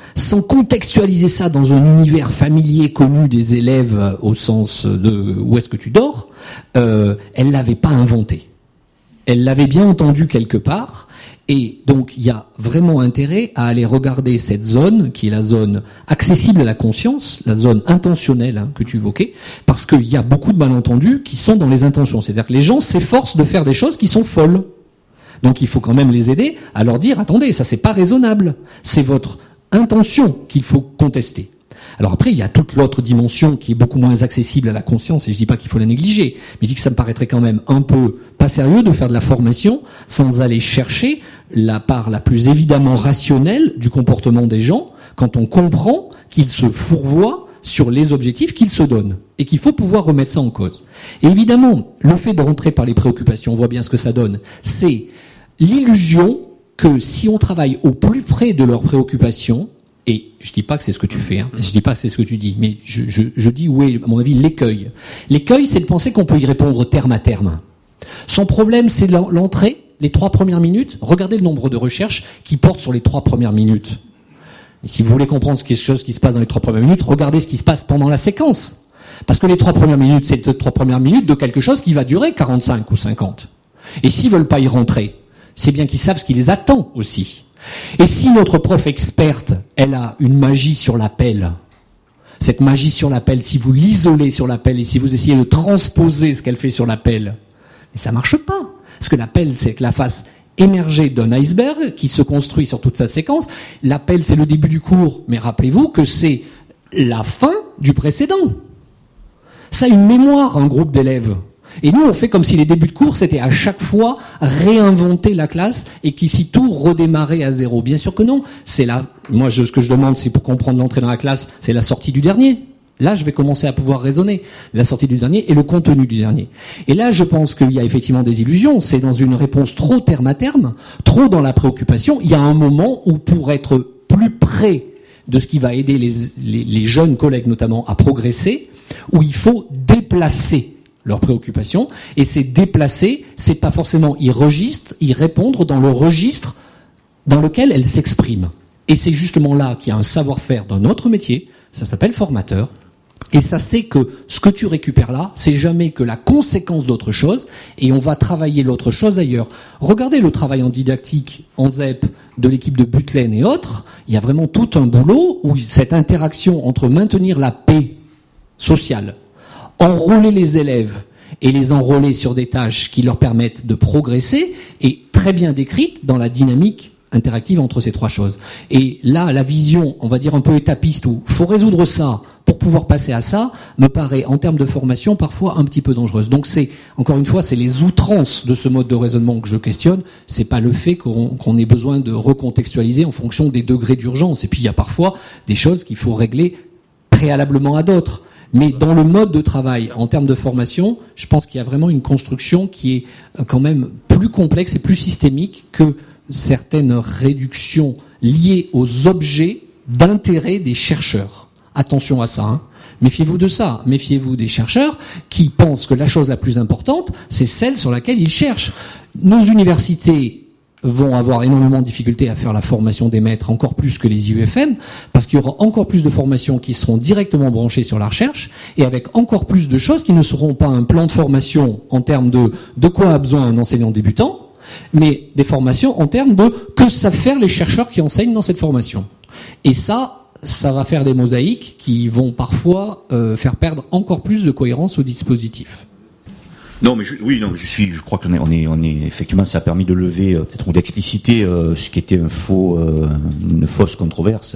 sans contextualiser ça dans un univers familier connu des élèves au sens de où est-ce que tu dors, euh, elle l'avait pas inventé. Elle l'avait bien entendu quelque part, et donc il y a vraiment intérêt à aller regarder cette zone, qui est la zone accessible à la conscience, la zone intentionnelle hein, que tu évoquais, parce qu'il y a beaucoup de malentendus qui sont dans les intentions. C'est-à-dire que les gens s'efforcent de faire des choses qui sont folles. Donc il faut quand même les aider à leur dire, attendez, ça c'est pas raisonnable, c'est votre intention qu'il faut contester. Alors après, il y a toute l'autre dimension qui est beaucoup moins accessible à la conscience, et je dis pas qu'il faut la négliger, mais je dis que ça me paraîtrait quand même un peu pas sérieux de faire de la formation sans aller chercher la part la plus évidemment rationnelle du comportement des gens quand on comprend qu'ils se fourvoient sur les objectifs qu'ils se donnent et qu'il faut pouvoir remettre ça en cause. Et évidemment, le fait de rentrer par les préoccupations, on voit bien ce que ça donne, c'est l'illusion que si on travaille au plus près de leurs préoccupations, et je dis pas que c'est ce que tu fais, hein, je dis pas que c'est ce que tu dis, mais je, je, je dis où est, à mon avis, l'écueil. L'écueil, c'est de penser qu'on peut y répondre terme à terme. Son problème, c'est l'entrée, les trois premières minutes. Regardez le nombre de recherches qui portent sur les trois premières minutes. Et si vous voulez comprendre quelque chose qui se passe dans les trois premières minutes, regardez ce qui se passe pendant la séquence. Parce que les trois premières minutes, c'est les trois premières minutes de quelque chose qui va durer quarante-cinq ou cinquante. Et s'ils veulent pas y rentrer, c'est bien qu'ils savent ce qui les attend aussi. Et si notre prof experte, elle a une magie sur l'appel, cette magie sur l'appel, si vous l'isolez sur l'appel et si vous essayez de transposer ce qu'elle fait sur l'appel, mais ça marche pas. Parce que l'appel, c'est que la face émergée d'un iceberg qui se construit sur toute sa séquence. L'appel, c'est le début du cours, mais rappelez-vous que c'est la fin du précédent. Ça a une mémoire, un groupe d'élèves. Et nous, on fait comme si les débuts de cours, c'était à chaque fois réinventer la classe et qu'ici tout redémarrait à zéro. Bien sûr que non. C'est là, moi, je, ce que je demande, c'est pour comprendre l'entrée dans la classe, c'est la sortie du dernier. Là, je vais commencer à pouvoir raisonner. La sortie du dernier et le contenu du dernier. Et là, je pense qu'il y a effectivement des illusions. C'est dans une réponse trop terme à terme, trop dans la préoccupation. Il y a un moment où, pour être plus près de ce qui va aider les, les, les jeunes collègues notamment à progresser, où il faut déplacer leurs préoccupations, et c'est déplacer, c'est pas forcément y registre, y répondre dans le registre dans lequel elles s'expriment. Et c'est justement là qu'il y a un savoir-faire d'un autre métier, ça s'appelle formateur, et ça c'est que ce que tu récupères là, c'est jamais que la conséquence d'autre chose, et on va travailler l'autre chose ailleurs. Regardez le travail en didactique, en Z E P, de l'équipe de Butlen et autres, il y a vraiment tout un boulot où cette interaction entre maintenir la paix sociale, enrôler les élèves et les enrôler sur des tâches qui leur permettent de progresser est très bien décrite dans la dynamique interactive entre ces trois choses. Et là, la vision, on va dire un peu étapiste, où il faut résoudre ça pour pouvoir passer à ça, me paraît, en termes de formation, parfois un petit peu dangereuse. Donc c'est, encore une fois, c'est les outrances de ce mode de raisonnement que je questionne, c'est pas le fait qu'on, qu'on ait besoin de recontextualiser en fonction des degrés d'urgence. Et puis il y a parfois des choses qu'il faut régler préalablement à d'autres. Mais dans le mode de travail, en termes de formation, je pense qu'il y a vraiment une construction qui est quand même plus complexe et plus systémique que certaines réductions liées aux objets d'intérêt des chercheurs. Attention à ça, hein. Méfiez-vous de ça. Méfiez-vous des chercheurs qui pensent que la chose la plus importante, c'est celle sur laquelle ils cherchent. Nos universités vont avoir énormément de difficultés à faire la formation des maîtres, encore plus que les I U F M, parce qu'il y aura encore plus de formations qui seront directement branchées sur la recherche, et avec encore plus de choses qui ne seront pas un plan de formation en termes de de quoi a besoin un enseignant débutant, mais des formations en termes de que savent faire les chercheurs qui enseignent dans cette formation. Et ça, ça va faire des mosaïques qui vont parfois euh, faire perdre encore plus de cohérence au dispositif. Non, mais je, oui, non, mais je suis, je crois qu'on est, on est, on est, effectivement, ça a permis de lever, euh, peut-être, ou d'expliciter euh, ce qui était un faux, euh, une fausse controverse.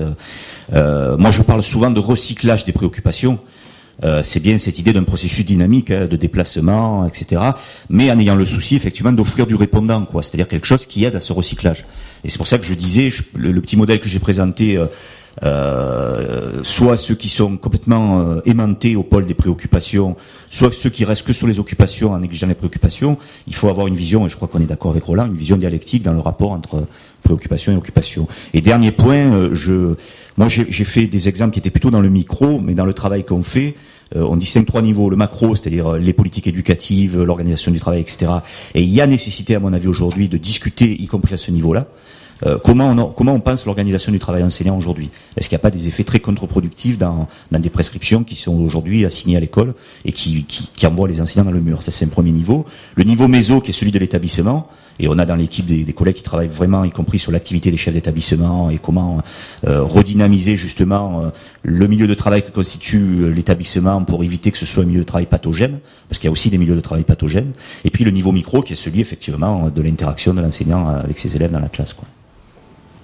Euh, moi, je parle souvent de recyclage des préoccupations. Euh, c'est bien cette idée d'un processus dynamique, hein, de déplacement, et cetera. Mais en ayant le souci, effectivement, d'offrir du répondant, quoi. C'est-à-dire quelque chose qui aide à ce recyclage. Et c'est pour ça que je disais, je, le, le petit modèle que j'ai présenté. Euh, Euh, soit ceux qui sont complètement euh, aimantés au pôle des préoccupations, soit ceux qui restent que sur les occupations en négligeant les préoccupations. Il faut avoir une vision, et je crois qu'on est d'accord avec Roland, une vision dialectique dans le rapport entre préoccupation et occupation. Et dernier point, euh, je, moi j'ai, j'ai fait des exemples qui étaient plutôt dans le micro, mais dans le travail qu'on fait, euh, on distingue trois niveaux. Le macro, c'est-à-dire les politiques éducatives, l'organisation du travail, et cetera. Et il y a nécessité, à mon avis, aujourd'hui, de discuter, y compris à ce niveau-là. Euh, comment, on, comment on pense l'organisation du travail enseignant aujourd'hui? Est-ce qu'il n'y a pas des effets très contre-productifs dans, dans des prescriptions qui sont aujourd'hui assignées à l'école et qui, qui, qui envoient les enseignants dans le mur? Ça, c'est un premier niveau. Le niveau méso, qui est celui de l'établissement, et on a dans l'équipe des, des collègues qui travaillent vraiment, y compris sur l'activité des chefs d'établissement et comment euh, redynamiser justement euh, le milieu de travail que constitue l'établissement pour éviter que ce soit un milieu de travail pathogène, parce qu'il y a aussi des milieux de travail pathogènes. Et puis le niveau micro, qui est celui effectivement de l'interaction de l'enseignant avec ses élèves dans la classe, quoi.